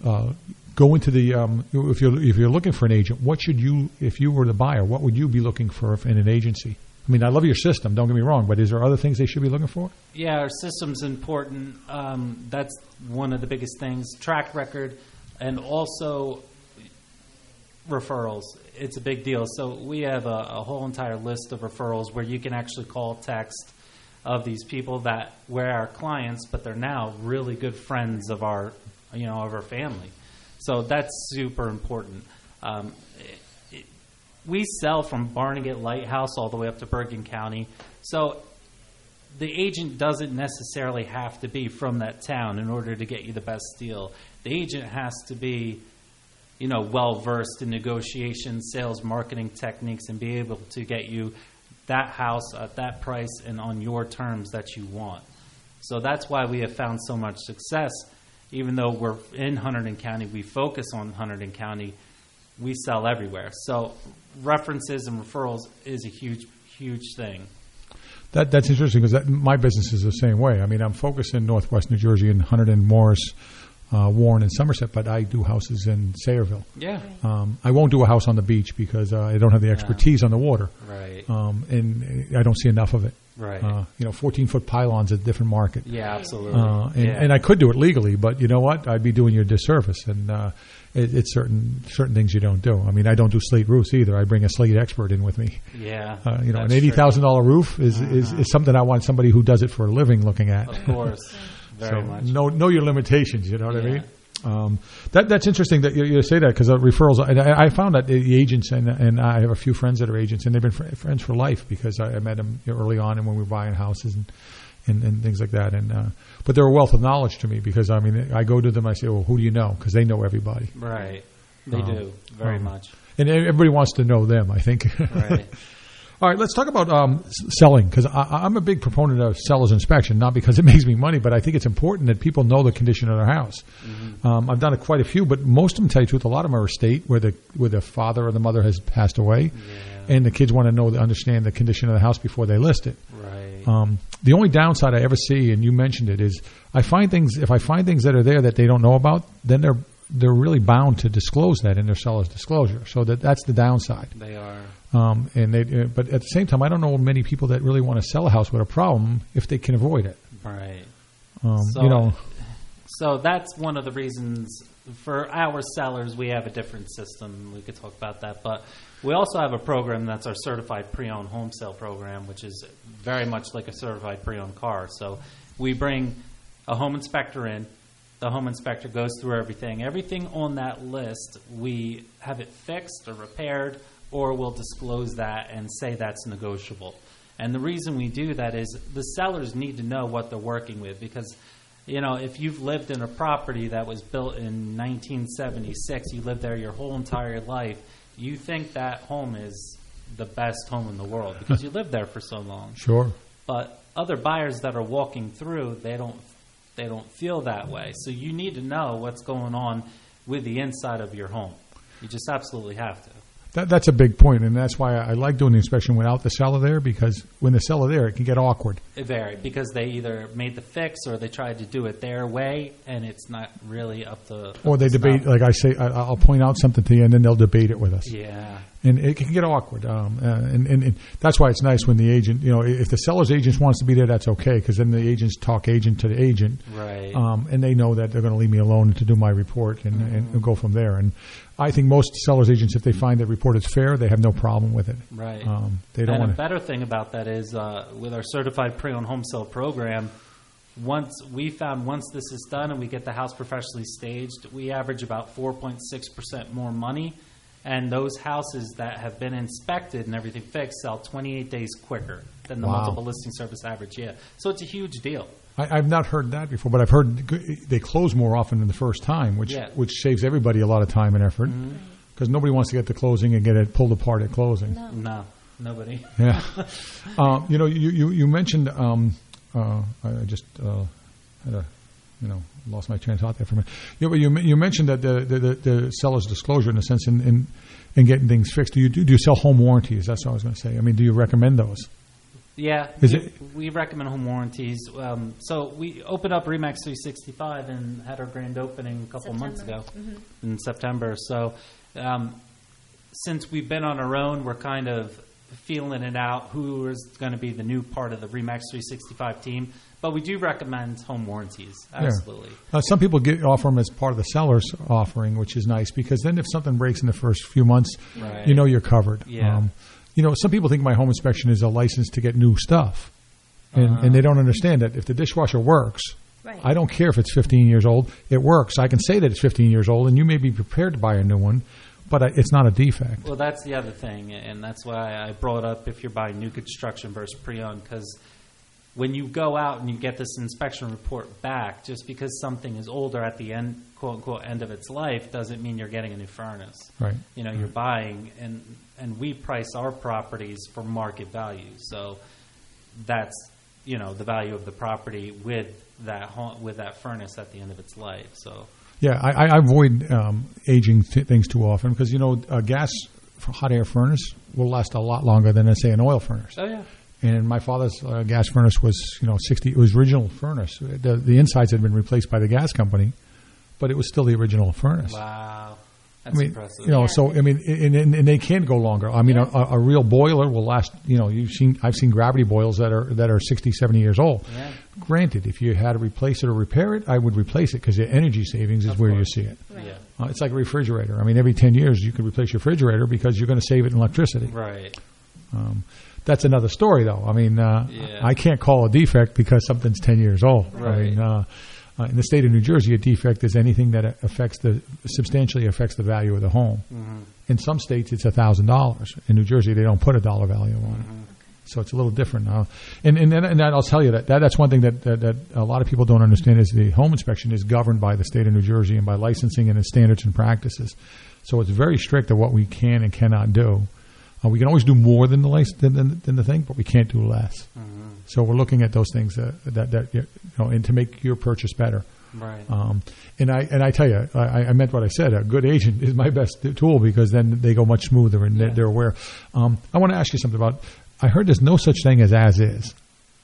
go into the? If you're looking for an agent, what should you? If you were the buyer, what would you be looking for in an agency? I mean, I love your system. Don't get me wrong, but is there other things they should be looking for? Yeah, our system's important. That's one of the biggest things. Track record, and also referrals. It's a big deal. So we have a whole entire list of referrals where you can actually call, text of these people that were our clients, but they're now really good friends of our family. So that's super important. We sell from Barnegat Lighthouse all the way up to Bergen County. So the agent doesn't necessarily have to be from that town in order to get you the best deal. The agent has to be well-versed in negotiations, sales, marketing techniques, and be able to get you that house at that price and on your terms that you want. So that's why we have found so much success. Even though we're in Hunterdon County, we focus on Hunterdon County, we sell everywhere. So references and referrals is a huge, huge thing. That's interesting because my business is the same way. I mean, I'm focused in Northwest New Jersey in Hunterdon, Morris, Warren and Somerset, but I do houses in Sayreville. Yeah. I won't do a house on the beach because I don't have the expertise on the water. Right. And I don't see enough of it. Right. 14-foot pylons is a different market. Yeah, absolutely. And I could do it legally, but you know what? I'd be doing you a disservice. And it's certain things you don't do. I mean, I don't do slate roofs either. I bring a slate expert in with me. Yeah. An $80,000 roof is something I want somebody who does it for a living looking at. Of course. Very much. Know your limitations, you know what I mean? That's interesting that you say that because referrals. And I found that the agents and I have a few friends that are agents and they've been friends for life because I met them early on and when we were buying houses and things like that. And but they're a wealth of knowledge to me because I mean I go to them, I say, well, who do you know? Because they know everybody. Right. They do very much. And everybody wants to know them, I think. Right. All right, let's talk about selling because I'm a big proponent of seller's inspection, not because it makes me money, but I think it's important that people know the condition of their house. Mm-hmm. I've done quite a few, but most of them, tell you the truth, a lot of them are estate where the father or the mother has passed away, and the kids want to understand the condition of the house before they list it. Right. The only downside I ever see, and you mentioned it, is if I find things that are there that they don't know about, then they're really bound to disclose that in their seller's disclosure. So that's the downside. They are. But at the same time, I don't know many people that really want to sell a house with a problem if they can avoid it. Right. So that's one of the reasons for our sellers. We have a different system. We could talk about that, but we also have a program that's our certified pre-owned home sale program, which is very much like a certified pre-owned car. So we bring a home inspector in. The home inspector goes through everything. Everything on that list, we have it fixed or repaired, or we'll disclose that and say that's negotiable. And the reason we do that is the sellers need to know what they're working with because, if you've lived in a property that was built in 1976, you lived there your whole entire life, you think that home is the best home in the world because you lived there for so long. Sure. But other buyers that are walking through, they don't feel that way. So you need to know what's going on with the inside of your home. You just absolutely have to. That's a big point, and that's why I like doing the inspection without the seller there because when the seller there, it can get awkward. It varies because they either made the fix or they tried to do it their way, and it's not really up to. Or they debate, like I say, I'll point out something to you, and then they'll debate it with us. Yeah. And it can get awkward, and that's why it's nice when the agent, if the seller's agent wants to be there, that's okay, because then the agents talk agent to the agent, right? And they know that they're going to leave me alone to do my report and go from there. And I think most sellers agents, if they find that report is fair, they have no problem with it. Right. They don't want a better thing about that is with our certified pre-owned home sale program. Once this is done and we get the house professionally staged, we average about 4.6% more money. And those houses that have been inspected and everything fixed sell 28 days quicker than the multiple listing service average. Yeah, so it's a huge deal. I've not heard that before, but I've heard they close more often than the first time, which saves everybody a lot of time and effort because nobody wants to get to closing and get it pulled apart at closing. No, nobody. Yeah. You mentioned I just had a. Lost my train of thought there for a minute. You mentioned that the seller's disclosure in a sense in getting things fixed. Do you sell home warranties? That's what I was going to say. I mean, do you recommend those? Yeah, we recommend home warranties. So we opened up RE/MAX 365 and had our grand opening a couple months ago in September. So since we've been on our own, we're kind of feeling it out who is going to be the new part of the RE/MAX 365 team. But we do recommend home warranties, absolutely. Yeah. Some people offer them as part of the seller's offering, which is nice because then if something breaks in the first few months, you're covered. Yeah. Some people think my home inspection is a license to get new stuff, and they don't understand that if the dishwasher works, I don't care if it's 15 years old, it works. I can say that it's 15 years old, and you may be prepared to buy a new one, but it's not a defect. Well, that's the other thing, and that's why I brought up if you're buying new construction versus pre-owned, because when you go out and you get this inspection report back, just because something is older at the end, quote unquote, end of its life, doesn't mean you're getting a new furnace. Right. You're buying, and we price our properties for market value. So that's the value of the property with that furnace at the end of its life. So yeah, I avoid aging things too often because a gas hot air furnace will last a lot longer than say an oil furnace. Oh yeah. And my father's gas furnace was, 60. It was original furnace. The insides had been replaced by the gas company, but it was still the original furnace. Wow. That's impressive. And they can go longer. I mean, a real boiler will last, I've seen gravity boils that are 60, 70 years old. Yeah. Granted, if you had to replace it or repair it, I would replace it because the energy savings is where you see it. Right. Yeah. It's like a refrigerator. I mean, every 10 years you could replace your refrigerator because you're going to save it in electricity. Right. That's another story, though. I mean, I can't call a defect because something's 10 years old. Right. I mean, in the state of New Jersey, a defect is anything that substantially affects the value of the home. Mm-hmm. In some states, it's $1,000. In New Jersey, they don't put a dollar value on it. So it's a little different now. And I'll tell you that's one thing that a lot of people don't understand is the home inspection is governed by the state of New Jersey and by licensing and its standards and practices. So it's very strict of what we can and cannot do. We can always do more than the thing, but we can't do less. Mm-hmm. So we're looking at those things and to make your purchase better. Right. And I tell you, I meant what I said. A good agent is my best tool because then they go much smoother and they're aware. I want to ask you something about. I heard there's no such thing as is.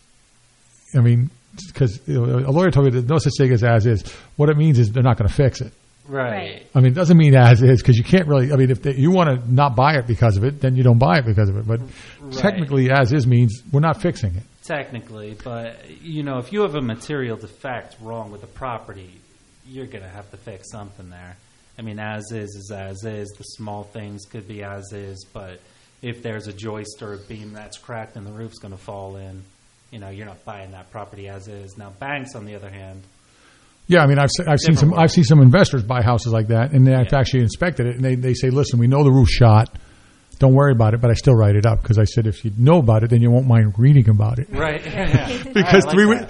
I mean, because a lawyer told me there's no such thing as is. What it means is they're not going to fix it. Right. I mean, it doesn't mean as is because you can't really. I mean, if you want to not buy it because of it, then you don't buy it because of it. But technically, as is means we're not fixing it. Technically, but if you have a material defect wrong with the property, you're going to have to fix something there. I mean, as is as is. The small things could be as is, but if there's a joist or a beam that's cracked and the roof's going to fall in, you're not buying that property as is. Now, banks, on the other hand. Yeah, I mean, I've seen some investors buy houses like that, and they've actually inspected it, and they say, listen, we know the roof's shot. Don't worry about it, but I still write it up because I said if you know about it, then you won't mind reading about it. Right. Yeah. Because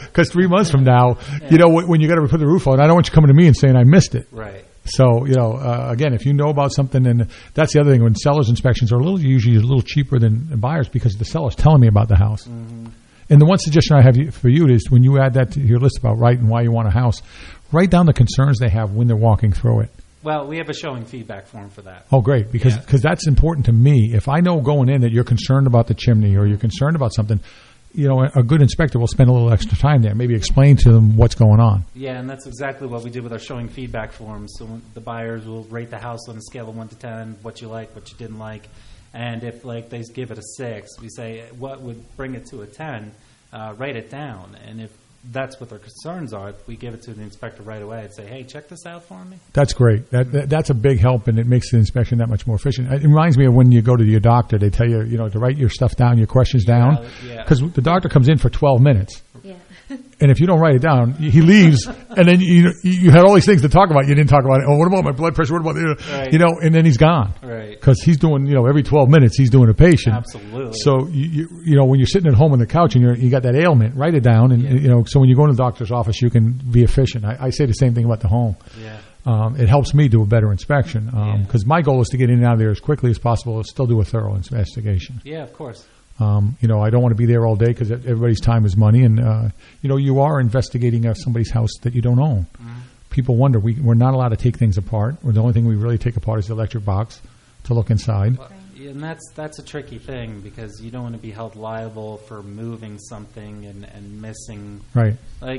3 months from now, when you got to put the roof on, I don't want you coming to me and saying I missed it. Right. So, again, if you know about something, and that's the other thing, when sellers' inspections are usually a little cheaper than buyers because the seller's telling me about the house. Mm-hmm. And the one suggestion I have for you is when you add that to your list about and why you want a house, write down the concerns they have when they're walking through it. Well, we have a showing feedback form for that. Oh, great, because that's important to me. If I know going in that you're concerned about the chimney or you're concerned about something, a good inspector will spend a little extra time there, maybe explain to them what's going on. Yeah, and that's exactly what we did with our showing feedback forms. So the buyers will rate the house on a scale of 1 to 10, what you like, what you didn't like. And if they give it a 6, we say what would bring it to a 10, write it down. And if that's what their concerns are, we give it to the inspector right away and say, hey, check this out for me. That's great. That's a big help, and it makes the inspection that much more efficient. It reminds me of when you go to your doctor, they tell you, to write your stuff down, your questions down, because the doctor comes in for 12 minutes. Yeah. And if you don't write it down, he leaves, and then you had all these things to talk about. You didn't talk about it. Oh, what about my blood pressure? What about right. And then he's gone. Right. Because he's doing, every 12 minutes he's doing a patient. Absolutely. So when you're sitting at home on the couch and you got that ailment, write it down, and so when you go to the doctor's office, you can be efficient. I say the same thing about the home. Yeah. It helps me do a better inspection because my goal is to get in and out of there as quickly as possible and still do a thorough investigation. Yeah, of course. I don't want to be there all day because everybody's time is money, and you are investigating somebody's house that you don't own. Mm-hmm. People wonder we're not allowed to take things apart. The only thing we really take apart is the electric box to look inside. Well, and that's a tricky thing because you don't want to be held liable for moving something and missing. Right.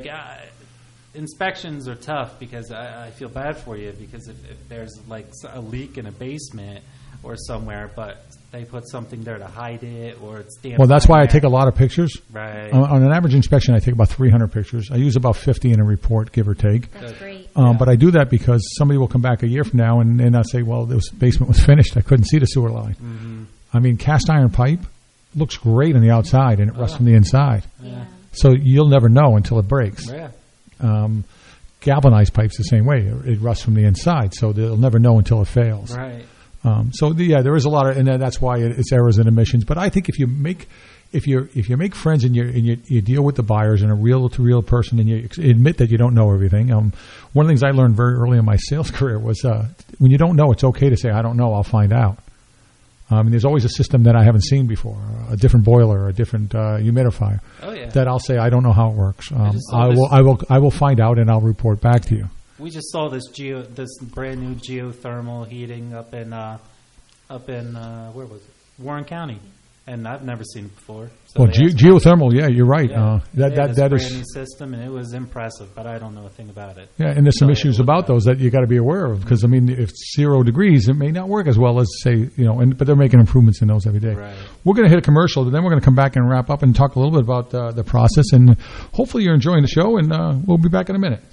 Inspections are tough because I feel bad for you because if there's a leak in a basement or somewhere, but they put something there to hide it, or it's damp. Well, that's why I take a lot of pictures. Right. On an average inspection, I take about 300 pictures. I use about 50 in a report, give or take. That's great. But I do that because somebody will come back a year from now and I'll say, well, the basement was finished. I couldn't see the sewer line. Mm-hmm. I mean, cast iron pipe looks great on the outside, and it rusts from the inside. Yeah. So you'll never know until it breaks. Yeah. Galvanized pipe's the same way. It rusts from the inside, so they'll never know until it fails. Right. There is a lot of, and that's why it's errors and omissions. But I think if you make friends and you deal with the buyers in a real to real person, and you admit that you don't know everything. One of the things I learned very early in my sales career was when you don't know, it's okay to say I don't know. I'll find out. And there's always a system that I haven't seen before, a different boiler, or a different humidifier. Oh yeah. That I'll say I don't know how it works. I will find out and I'll report back to you. We just saw this brand new geothermal heating up in where was it? Warren County, and I've never seen it before. So Well, geothermal, yeah, you're right. Yeah. That It's is a brand new system, and it was impressive, but I don't know a thing about it. Yeah, and there's some So issues about those that you got to be aware of because I mean, if it's 0 degrees, it may not work as well as say but they're making improvements in those every day. Right. We're going to hit a commercial, then we're going to come back and wrap up and talk a little bit about the process, and hopefully you're enjoying the show, and we'll be back in a minute.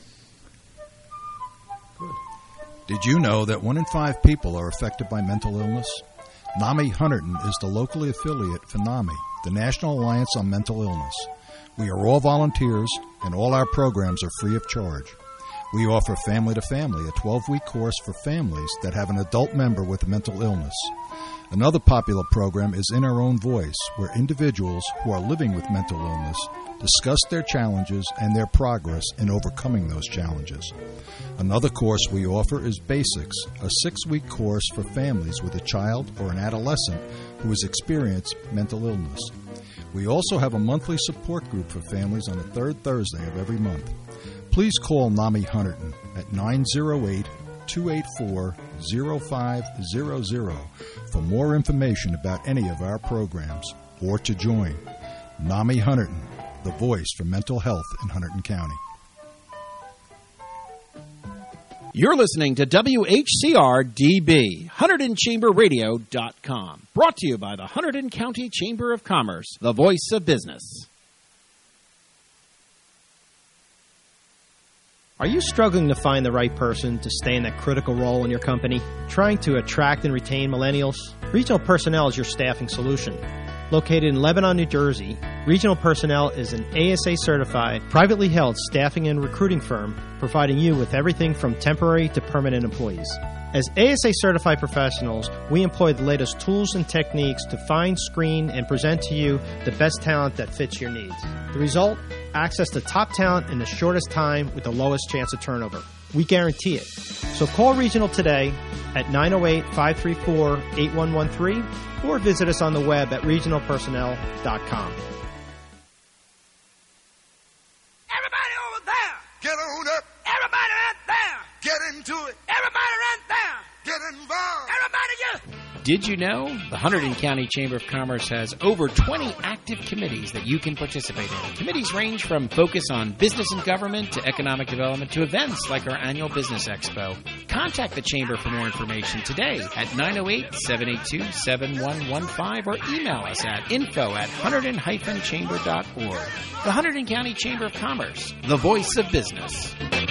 Did you know that 1 in 5 people are affected by mental illness? NAMI Hunterdon is the locally affiliate for NAMI, the National Alliance on Mental Illness. We are all volunteers, and all our programs are free of charge. We offer Family to Family, a 12-week course for families that have an adult member with a mental illness. Another popular program is In Our Own Voice, where individuals who are living with mental illness discuss their challenges and their progress in overcoming those challenges. Another course we offer is Basics, a 6-week course for families with a child or an adolescent who has experienced mental illness. We also have a monthly support group for families on the third Thursday of every month. Please call NAMI Hunterdon at 908-284-0500 for more information about any of our programs or to join. NAMI Hunterdon, the voice for mental health in Hunterdon County. You're listening to WHCR-DB, HunterdonChamberRadio.com. Brought to you by the Hunterdon County Chamber of Commerce, the voice of business. Are you struggling to find the right person to stay in that critical role in your company? Trying to attract and retain millennials? Regional Personnel is your staffing solution. Located in Lebanon, New Jersey, Regional Personnel is an ASA-certified, privately held staffing and recruiting firm providing you with everything from temporary to permanent employees. As ASA-certified professionals, we employ the latest tools and techniques to find, screen, and present to you the best talent that fits your needs. The result? Access to top talent in the shortest time with the lowest chance of turnover. We guarantee it. So call Regional today at 908-534-8113 or visit us on the web at regionalpersonnel.com. Everybody over there, get on up. Everybody right there, get into it. Everybody right there, get involved. Everybody just... Did you know the Hunterdon County Chamber of Commerce has over 20 active committees that you can participate in? Committees range from focus on business and government to economic development to events like our annual Business Expo. Contact the Chamber for more information today at 908-782-7115 or email us at info@hunterdon-chamber.org. The Hunterdon County Chamber of Commerce, the voice of business.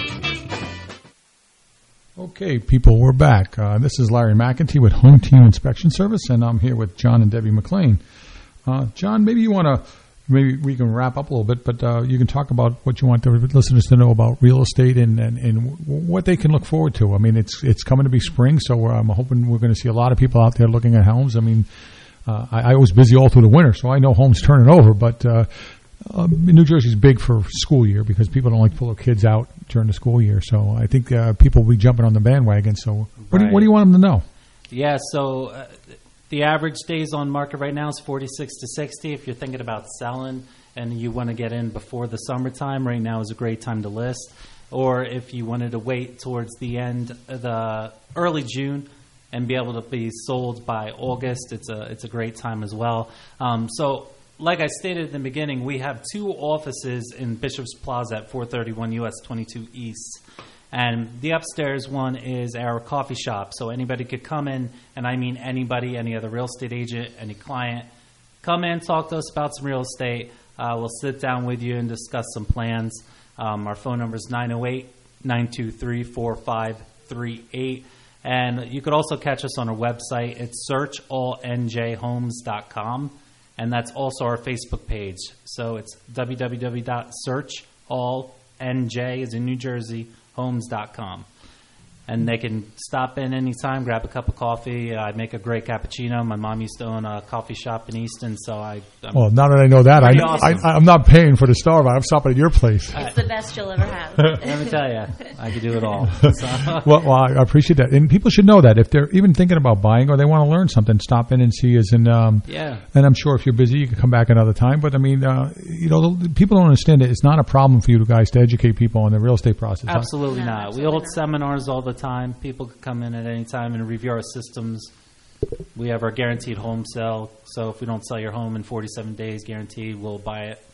Okay, people, we're back. This is Larry McEntee with Home Team Inspection Service, and I'm here with John and Debbie McLean. John, maybe maybe we can wrap up a little bit, but you can talk about what you want the listeners to know about real estate and what they can look forward to. I mean, it's coming to be spring, so I'm hoping we're going to see a lot of people out there looking at homes. I mean, I was busy all through the winter, so I know homes turning over, but New Jersey's big for school year because people don't like to pull their kids out during the school year. So I think people will be jumping on the bandwagon. So what do you want them to know? Yeah, so the average days on market right now is 46 to 60. If you're thinking about selling and you want to get in before the summertime, right now is a great time to list. Or if you wanted to wait towards the end of the early June and be able to be sold by August, it's a great time as well. So like I stated in the beginning, we have 2 offices in Bishop's Plaza at 431 US 22 East. And the upstairs one is our coffee shop. So anybody could come in, and I mean anybody, any other real estate agent, any client, come in, talk to us about some real estate. We'll sit down with you and discuss some plans. Our phone number is 908-923-4538. And you could also catch us on our website. It's searchallnjhomes.com. And that's also our Facebook page. So it's www.searchallnj, as in New Jersey, homes.com. And they can stop in anytime, grab a cup of coffee. I make a great cappuccino. My mom used to own a coffee shop in Easton, so well, now that I know that, I'm not paying for the Starbucks. I'm stopping at your place. It's the best you'll ever have. Let me tell you, I could do it all. So. Well, I appreciate that. And people should know that if they're even thinking about buying or they want to learn something, stop in and see us. And yeah. And I'm sure if you're busy, you can come back another time. But I mean, people don't understand it. It's not a problem for you guys to educate people on the real estate process. Absolutely not. We hold seminars all the time. People can come in at any time and review our systems We have our guaranteed home sale, so if we don't sell your home in 47 days guaranteed, we'll buy it.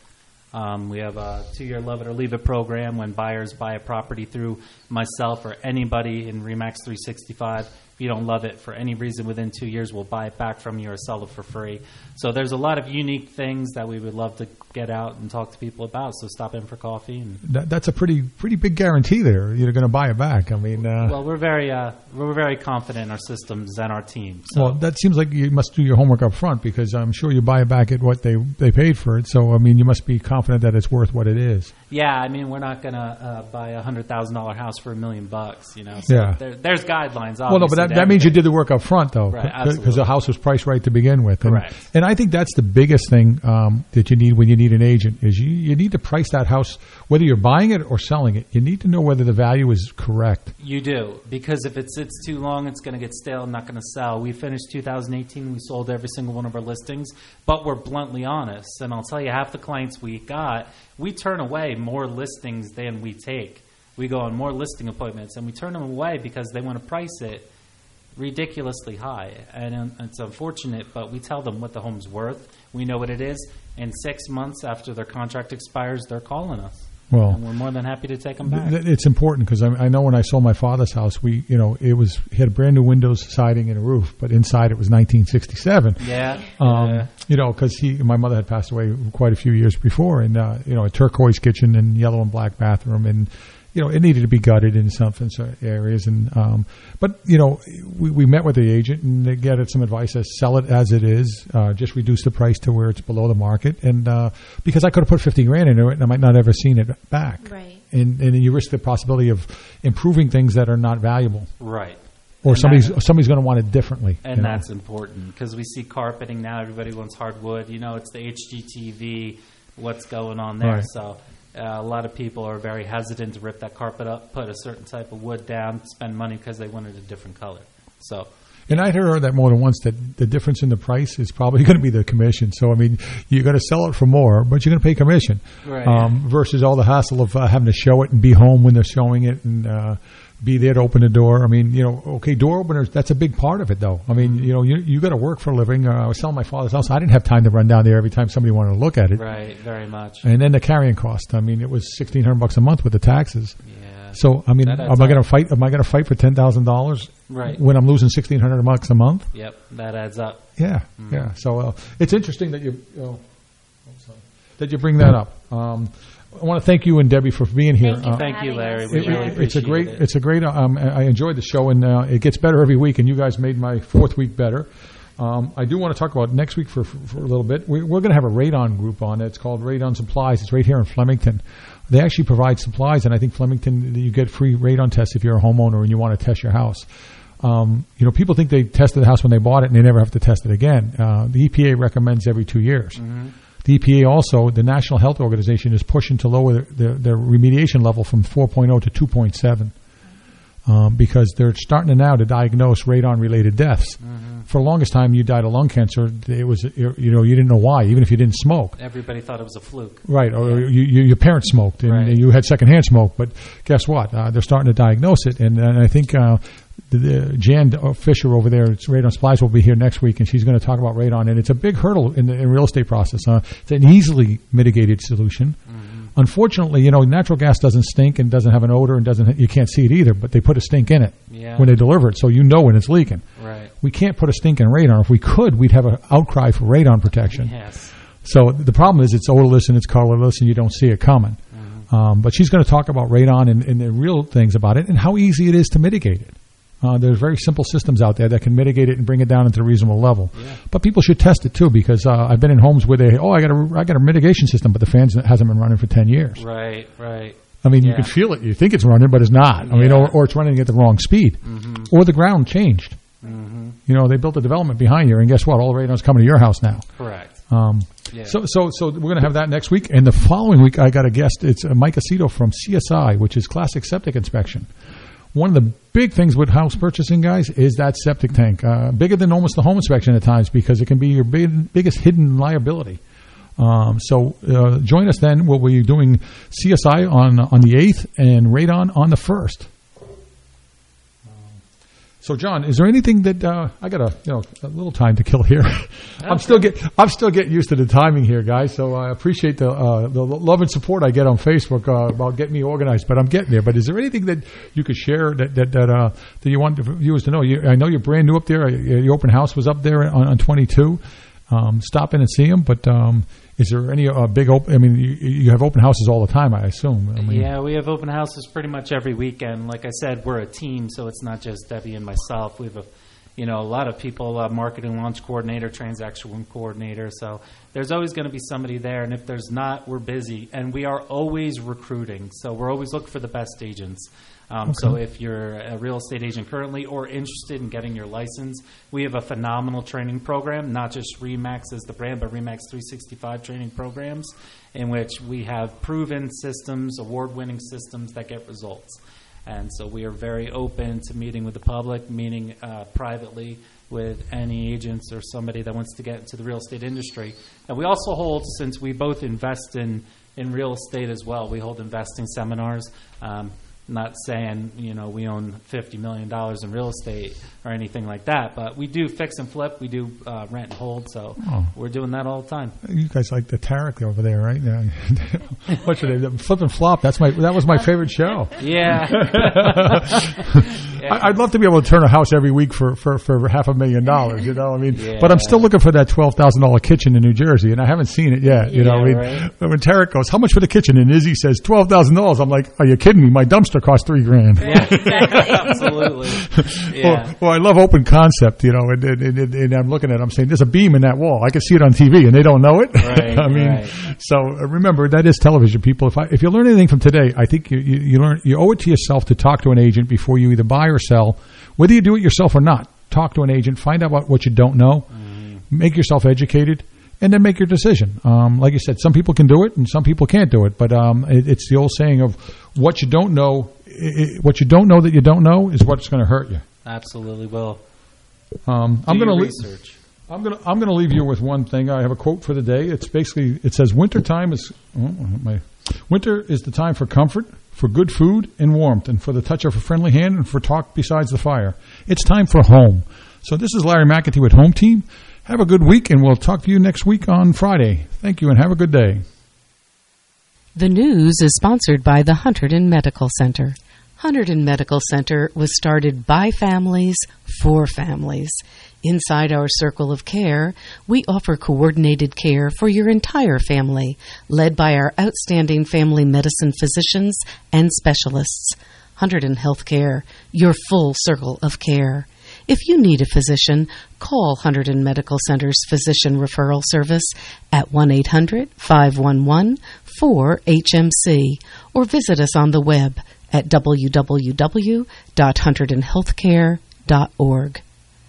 We have a 2-year love it or leave it program when buyers buy a property through myself or anybody in RE/MAX 365. If you don't love it for any reason within 2 years, we'll buy it back from you or sell it for free. So there's a lot of unique things that we would love to get out and talk to people about. So stop in for coffee. And That's a pretty big guarantee there. You're going to buy it back. I mean, well, we're very confident in our systems and our team. So. Well, that seems like you must do your homework up front, because I'm sure you buy it back at what they paid for it. So I mean, you must be confident that it's worth what it is. Yeah, I mean, we're not going to buy a $100,000 house for $1 million, you know. So yeah. There's guidelines. Well, no, but that means you did the work up front, though, right? Because the house was priced right to begin with. Correct. And I think that's the biggest thing that you need when you need an agent is you need to price that house, whether you're buying it or selling it. You need to know whether the value is correct. You do, because if it sits too long, it's going to get stale and not going to sell. We finished 2018. We sold every single one of our listings, but we're bluntly honest. And I'll tell you, half the clients we got, we turn away more listings than we take. We go on more listing appointments, and we turn them away because they want to price it ridiculously high. And it's unfortunate, but we tell them what the home's worth. We know what it is. And 6 months after their contract expires, they're calling us. Well, and we're more than happy to take them back. It's important, because I know when I sold my father's house, he had brand new windows, siding, and a roof, but inside it was 1967. Yeah. You know, because my mother had passed away quite a few years before, and a turquoise kitchen and yellow and black bathroom, and it needed to be gutted in some areas, and but we met with the agent and they got some advice as sell it as it is, just reduce the price to where it's below the market, and because I could have put $50,000 into it and I might not ever seen it back, right? And then you risk the possibility of improving things that are not valuable, right? Or somebody's going to want it differently, and that's important, because we see carpeting now. Everybody wants hardwood. It's the HGTV. What's going on there? Right. So. A lot of people are very hesitant to rip that carpet up, put a certain type of wood down, spend money because they wanted a different color. So, and I heard that more than once, that the difference in the price is probably going to be the commission. So, I mean, you're going to sell it for more, but you're going to pay commission, right. Versus all the hassle of having to show it and be home when they're showing it and be there to open the door. I mean, okay, door openers, that's a big part of it, though. I mean, you got to work for a living. I was selling my father's house. I didn't have time to run down there every time somebody wanted to look at it. Right, very much. And then the carrying cost. I mean, it was $1,600 a month with the taxes. Yeah. So, I mean, am I going to fight? Am I going to fight for $10,000 right. when I'm losing $1,600 a month? Yep, that adds up. Yeah, yeah. So it's interesting that you bring that up. I want to thank you and Debbie for being here. Thank you, Larry. We really appreciate it. It's a great. I enjoyed the show, and it gets better every week. And you guys made my fourth week better. I do want to talk about next week for a little bit. We're going to have a radon group on. It's called Radon Supplies. It's right here in Flemington. They actually provide supplies, and I think Flemington, you get free radon tests if you're a homeowner and you want to test your house. People think they tested the house when they bought it and they never have to test it again. The EPA recommends every 2 years. Mm-hmm. The EPA also, the National Health Organization, is pushing to lower their remediation level from 4.0 to 2.7 because they're starting now to diagnose radon-related deaths. Mm-hmm. For the longest time, you died of lung cancer. It was you didn't know why, even if you didn't smoke. Everybody thought it was a fluke. Right, or your parents smoked and right. you had secondhand smoke. But guess what? They're starting to diagnose it, and I think Jan Fisher over there at Radon Supplies will be here next week, and she's going to talk about radon. And it's a big hurdle in the real estate process. It's an easily mitigated solution. Mm-hmm. Unfortunately, natural gas doesn't stink and doesn't have an odor and you can't see it either, but they put a stink in it when they deliver it, so you know when it's leaking. Right. We can't put a stink in radon. If we could, we'd have an outcry for radon protection. Yes. So the problem is it's odorless and it's colorless and you don't see it coming. Mm-hmm. But she's going to talk about radon and the real things about it and how easy it is to mitigate it. There's very simple systems out there that can mitigate it and bring it down into a reasonable level. Yeah. But people should test it too, because I've been in homes where I got a mitigation system, but the fan hasn't been running for 10 years. Right, right. I mean, you can feel it. You think it's running, but it's not. I mean, or it's running at the wrong speed, mm-hmm. or the ground changed. Mm-hmm. They built a development behind you, and guess what? All the radon's coming to your house now. Correct. So we're going to have that next week, and the following week I got a guest. It's Mike Aceto from CSI, which is Classic Septic Inspection. One of the big things with house purchasing, guys, is that septic tank. Bigger than almost the home inspection at times, because it can be your biggest hidden liability. So join us then. We'll be doing CSI on the 8th and radon on the 1st. So, John, is there anything that I got a little time to kill here? I'm still getting used to the timing here, guys. So I appreciate the love and support I get on Facebook about getting me organized. But I'm getting there. But is there anything that you could share that you want the viewers to know? I know you're brand new up there. Your open house was up there on 22. Stop in and see them. But is there any big open? I mean, you have open houses all the time, I assume. Yeah, we have open houses pretty much every weekend. Like I said, we're a team, so it's not just Debbie and myself. We have a lot of people, marketing launch coordinator, transaction coordinator. So there's always going to be somebody there, and if there's not, we're busy. And we are always recruiting, so we're always looking for the best agents. So if you're a real estate agent currently or interested in getting your license, we have a phenomenal training program, not just RE/MAX as the brand, but RE/MAX 365 training programs in which we have proven systems, award-winning systems that get results. And so we are very open to meeting with the public, meeting privately with any agents or somebody that wants to get into the real estate industry. And we also hold, since we both invest in real estate as well, we hold investing seminars. Not saying, we own $50 million in real estate or anything like that, but we do fix and flip. We do rent and hold, so we're doing that all the time. You guys like the Tarek over there, right? What's your name? Flip and Flop. That was my favorite show. Yeah. I'd love to be able to turn a house every week for $500,000, but I'm still looking for that $12,000 kitchen in New Jersey, and I haven't seen it yet. Right. When Tarek goes, how much for the kitchen? And Izzy says $12,000. I'm like, are you kidding me? My dumpster cost $3,000. Yeah, exactly. Absolutely. Yeah. Well, I love open concept, and I'm looking at it, I'm saying, there's a beam in that wall. I can see it on TV, and they don't know it. Right, So remember, that is television, people. If you learn anything from today, I think you owe it to yourself to talk to an agent before you either buy or sell. Whether you do it yourself or not, talk to an agent, find out what you don't know, make yourself educated, and then make your decision. Like you said, some people can do it and some people can't do it, but it's the old saying of what you don't know, what you don't know that you don't know is what's going to hurt you. Absolutely will. I'm going to leave you with one thing. I have a quote for the day. It says winter is the time for comfort, for good food and warmth, and for the touch of a friendly hand, and for talk besides the fire. It's time for home. So this is Larry McAtee with Home Team. Have a good week, and we'll talk to you next week on Friday. Thank you, and have a good day. The news is sponsored by the Hunterdon Medical Center. Hunterdon Medical Center was started by families for families. Inside our circle of care, we offer coordinated care for your entire family, led by our outstanding family medicine physicians and specialists. Hunterdon Healthcare, your full circle of care. If you need a physician, call Hunterdon Medical Center's Physician Referral Service at 1-800-511-4HMC or visit us on the web at www.hunterdonhealthcare.org.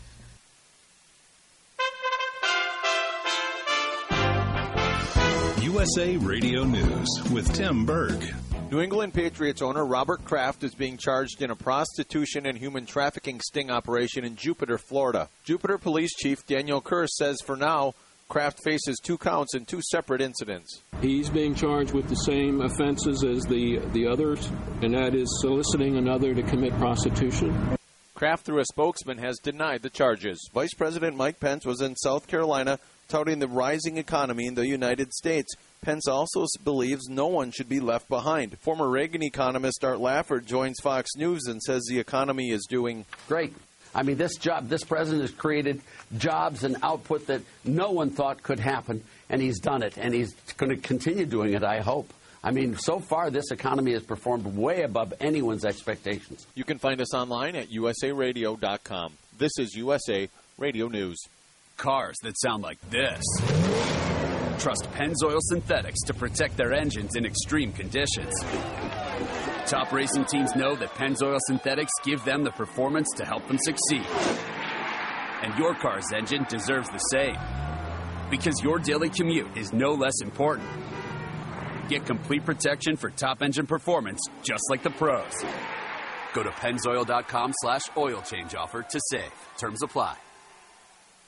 USA Radio News with Tim Berg. New England Patriots owner Robert Kraft is being charged in a prostitution and human trafficking sting operation in Jupiter, Florida. Jupiter Police Chief Daniel Kerr says for now, Kraft faces 2 counts in 2 separate incidents. He's being charged with the same offenses as the others, and that is soliciting another to commit prostitution. Kraft, through a spokesman, has denied the charges. Vice President Mike Pence was in South Carolina touting the rising economy in the United States. Pence also believes no one should be left behind. Former Reagan economist Art Lafford joins Fox News and says the economy is doing great. I mean, this president has created jobs and output that no one thought could happen, and he's done it, and he's going to continue doing it, I hope. I mean, so far, this economy has performed way above anyone's expectations. You can find us online at usaradio.com. This is USA Radio News. Cars that sound like this. Trust Pennzoil Synthetics to protect their engines in extreme conditions. Top racing teams know that Pennzoil Synthetics give them the performance to help them succeed. And your car's engine deserves the same. Because your daily commute is no less important. Get complete protection for top engine performance, just like the pros. Go to Pennzoil.com/oil change offer to save. Terms apply.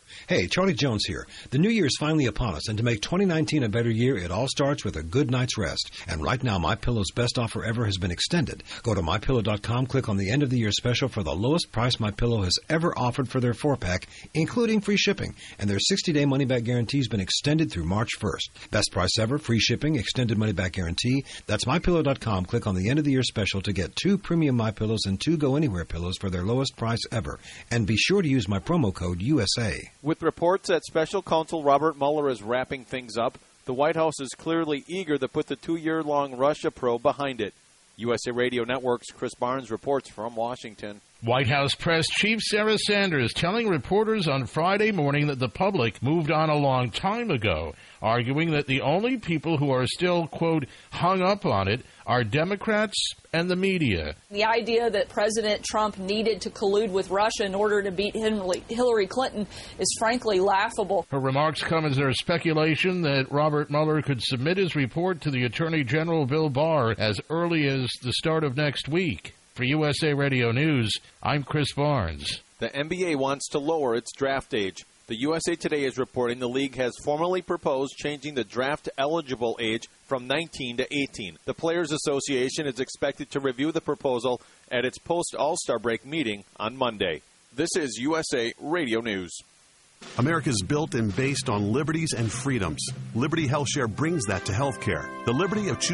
Hey, Charlie Jones here. The new year is finally upon us, and to make 2019 a better year, it all starts with a good night's rest. And right now, MyPillow's best offer ever has been extended. Go to MyPillow.com, click on the end of the year special for the lowest price MyPillow has ever offered for their 4-pack, including free shipping. And their 60-day money-back guarantee has been extended through March 1st. Best price ever, free shipping, extended money-back guarantee. That's MyPillow.com. Click on the end of the year special to get 2 premium MyPillows and 2 Go Anywhere pillows for their lowest price ever. And be sure to use my promo code USA. With reports that Special Counsel Robert Mueller is wrapping things up, the White House is clearly eager to put the 2-year-long Russia probe behind it. USA Radio Network's Chris Barnes reports from Washington. White House Press Chief Sarah Sanders telling reporters on Friday morning that the public moved on a long time ago, arguing that the only people who are still, quote, hung up on it are Democrats and the media. The idea that President Trump needed to collude with Russia in order to beat Hillary Clinton is frankly laughable. Her remarks come as there is speculation that Robert Mueller could submit his report to the Attorney General Bill Barr as early as the start of next week. For USA Radio News, I'm Chris Barnes. The NBA wants to lower its draft age. The USA Today is reporting the league has formally proposed changing the draft-eligible age from 19 to 18. The Players Association is expected to review the proposal at its post-All-Star break meeting on Monday. This is USA Radio News. America's built and based on liberties and freedoms. Liberty HealthShare brings that to healthcare. The liberty of choosing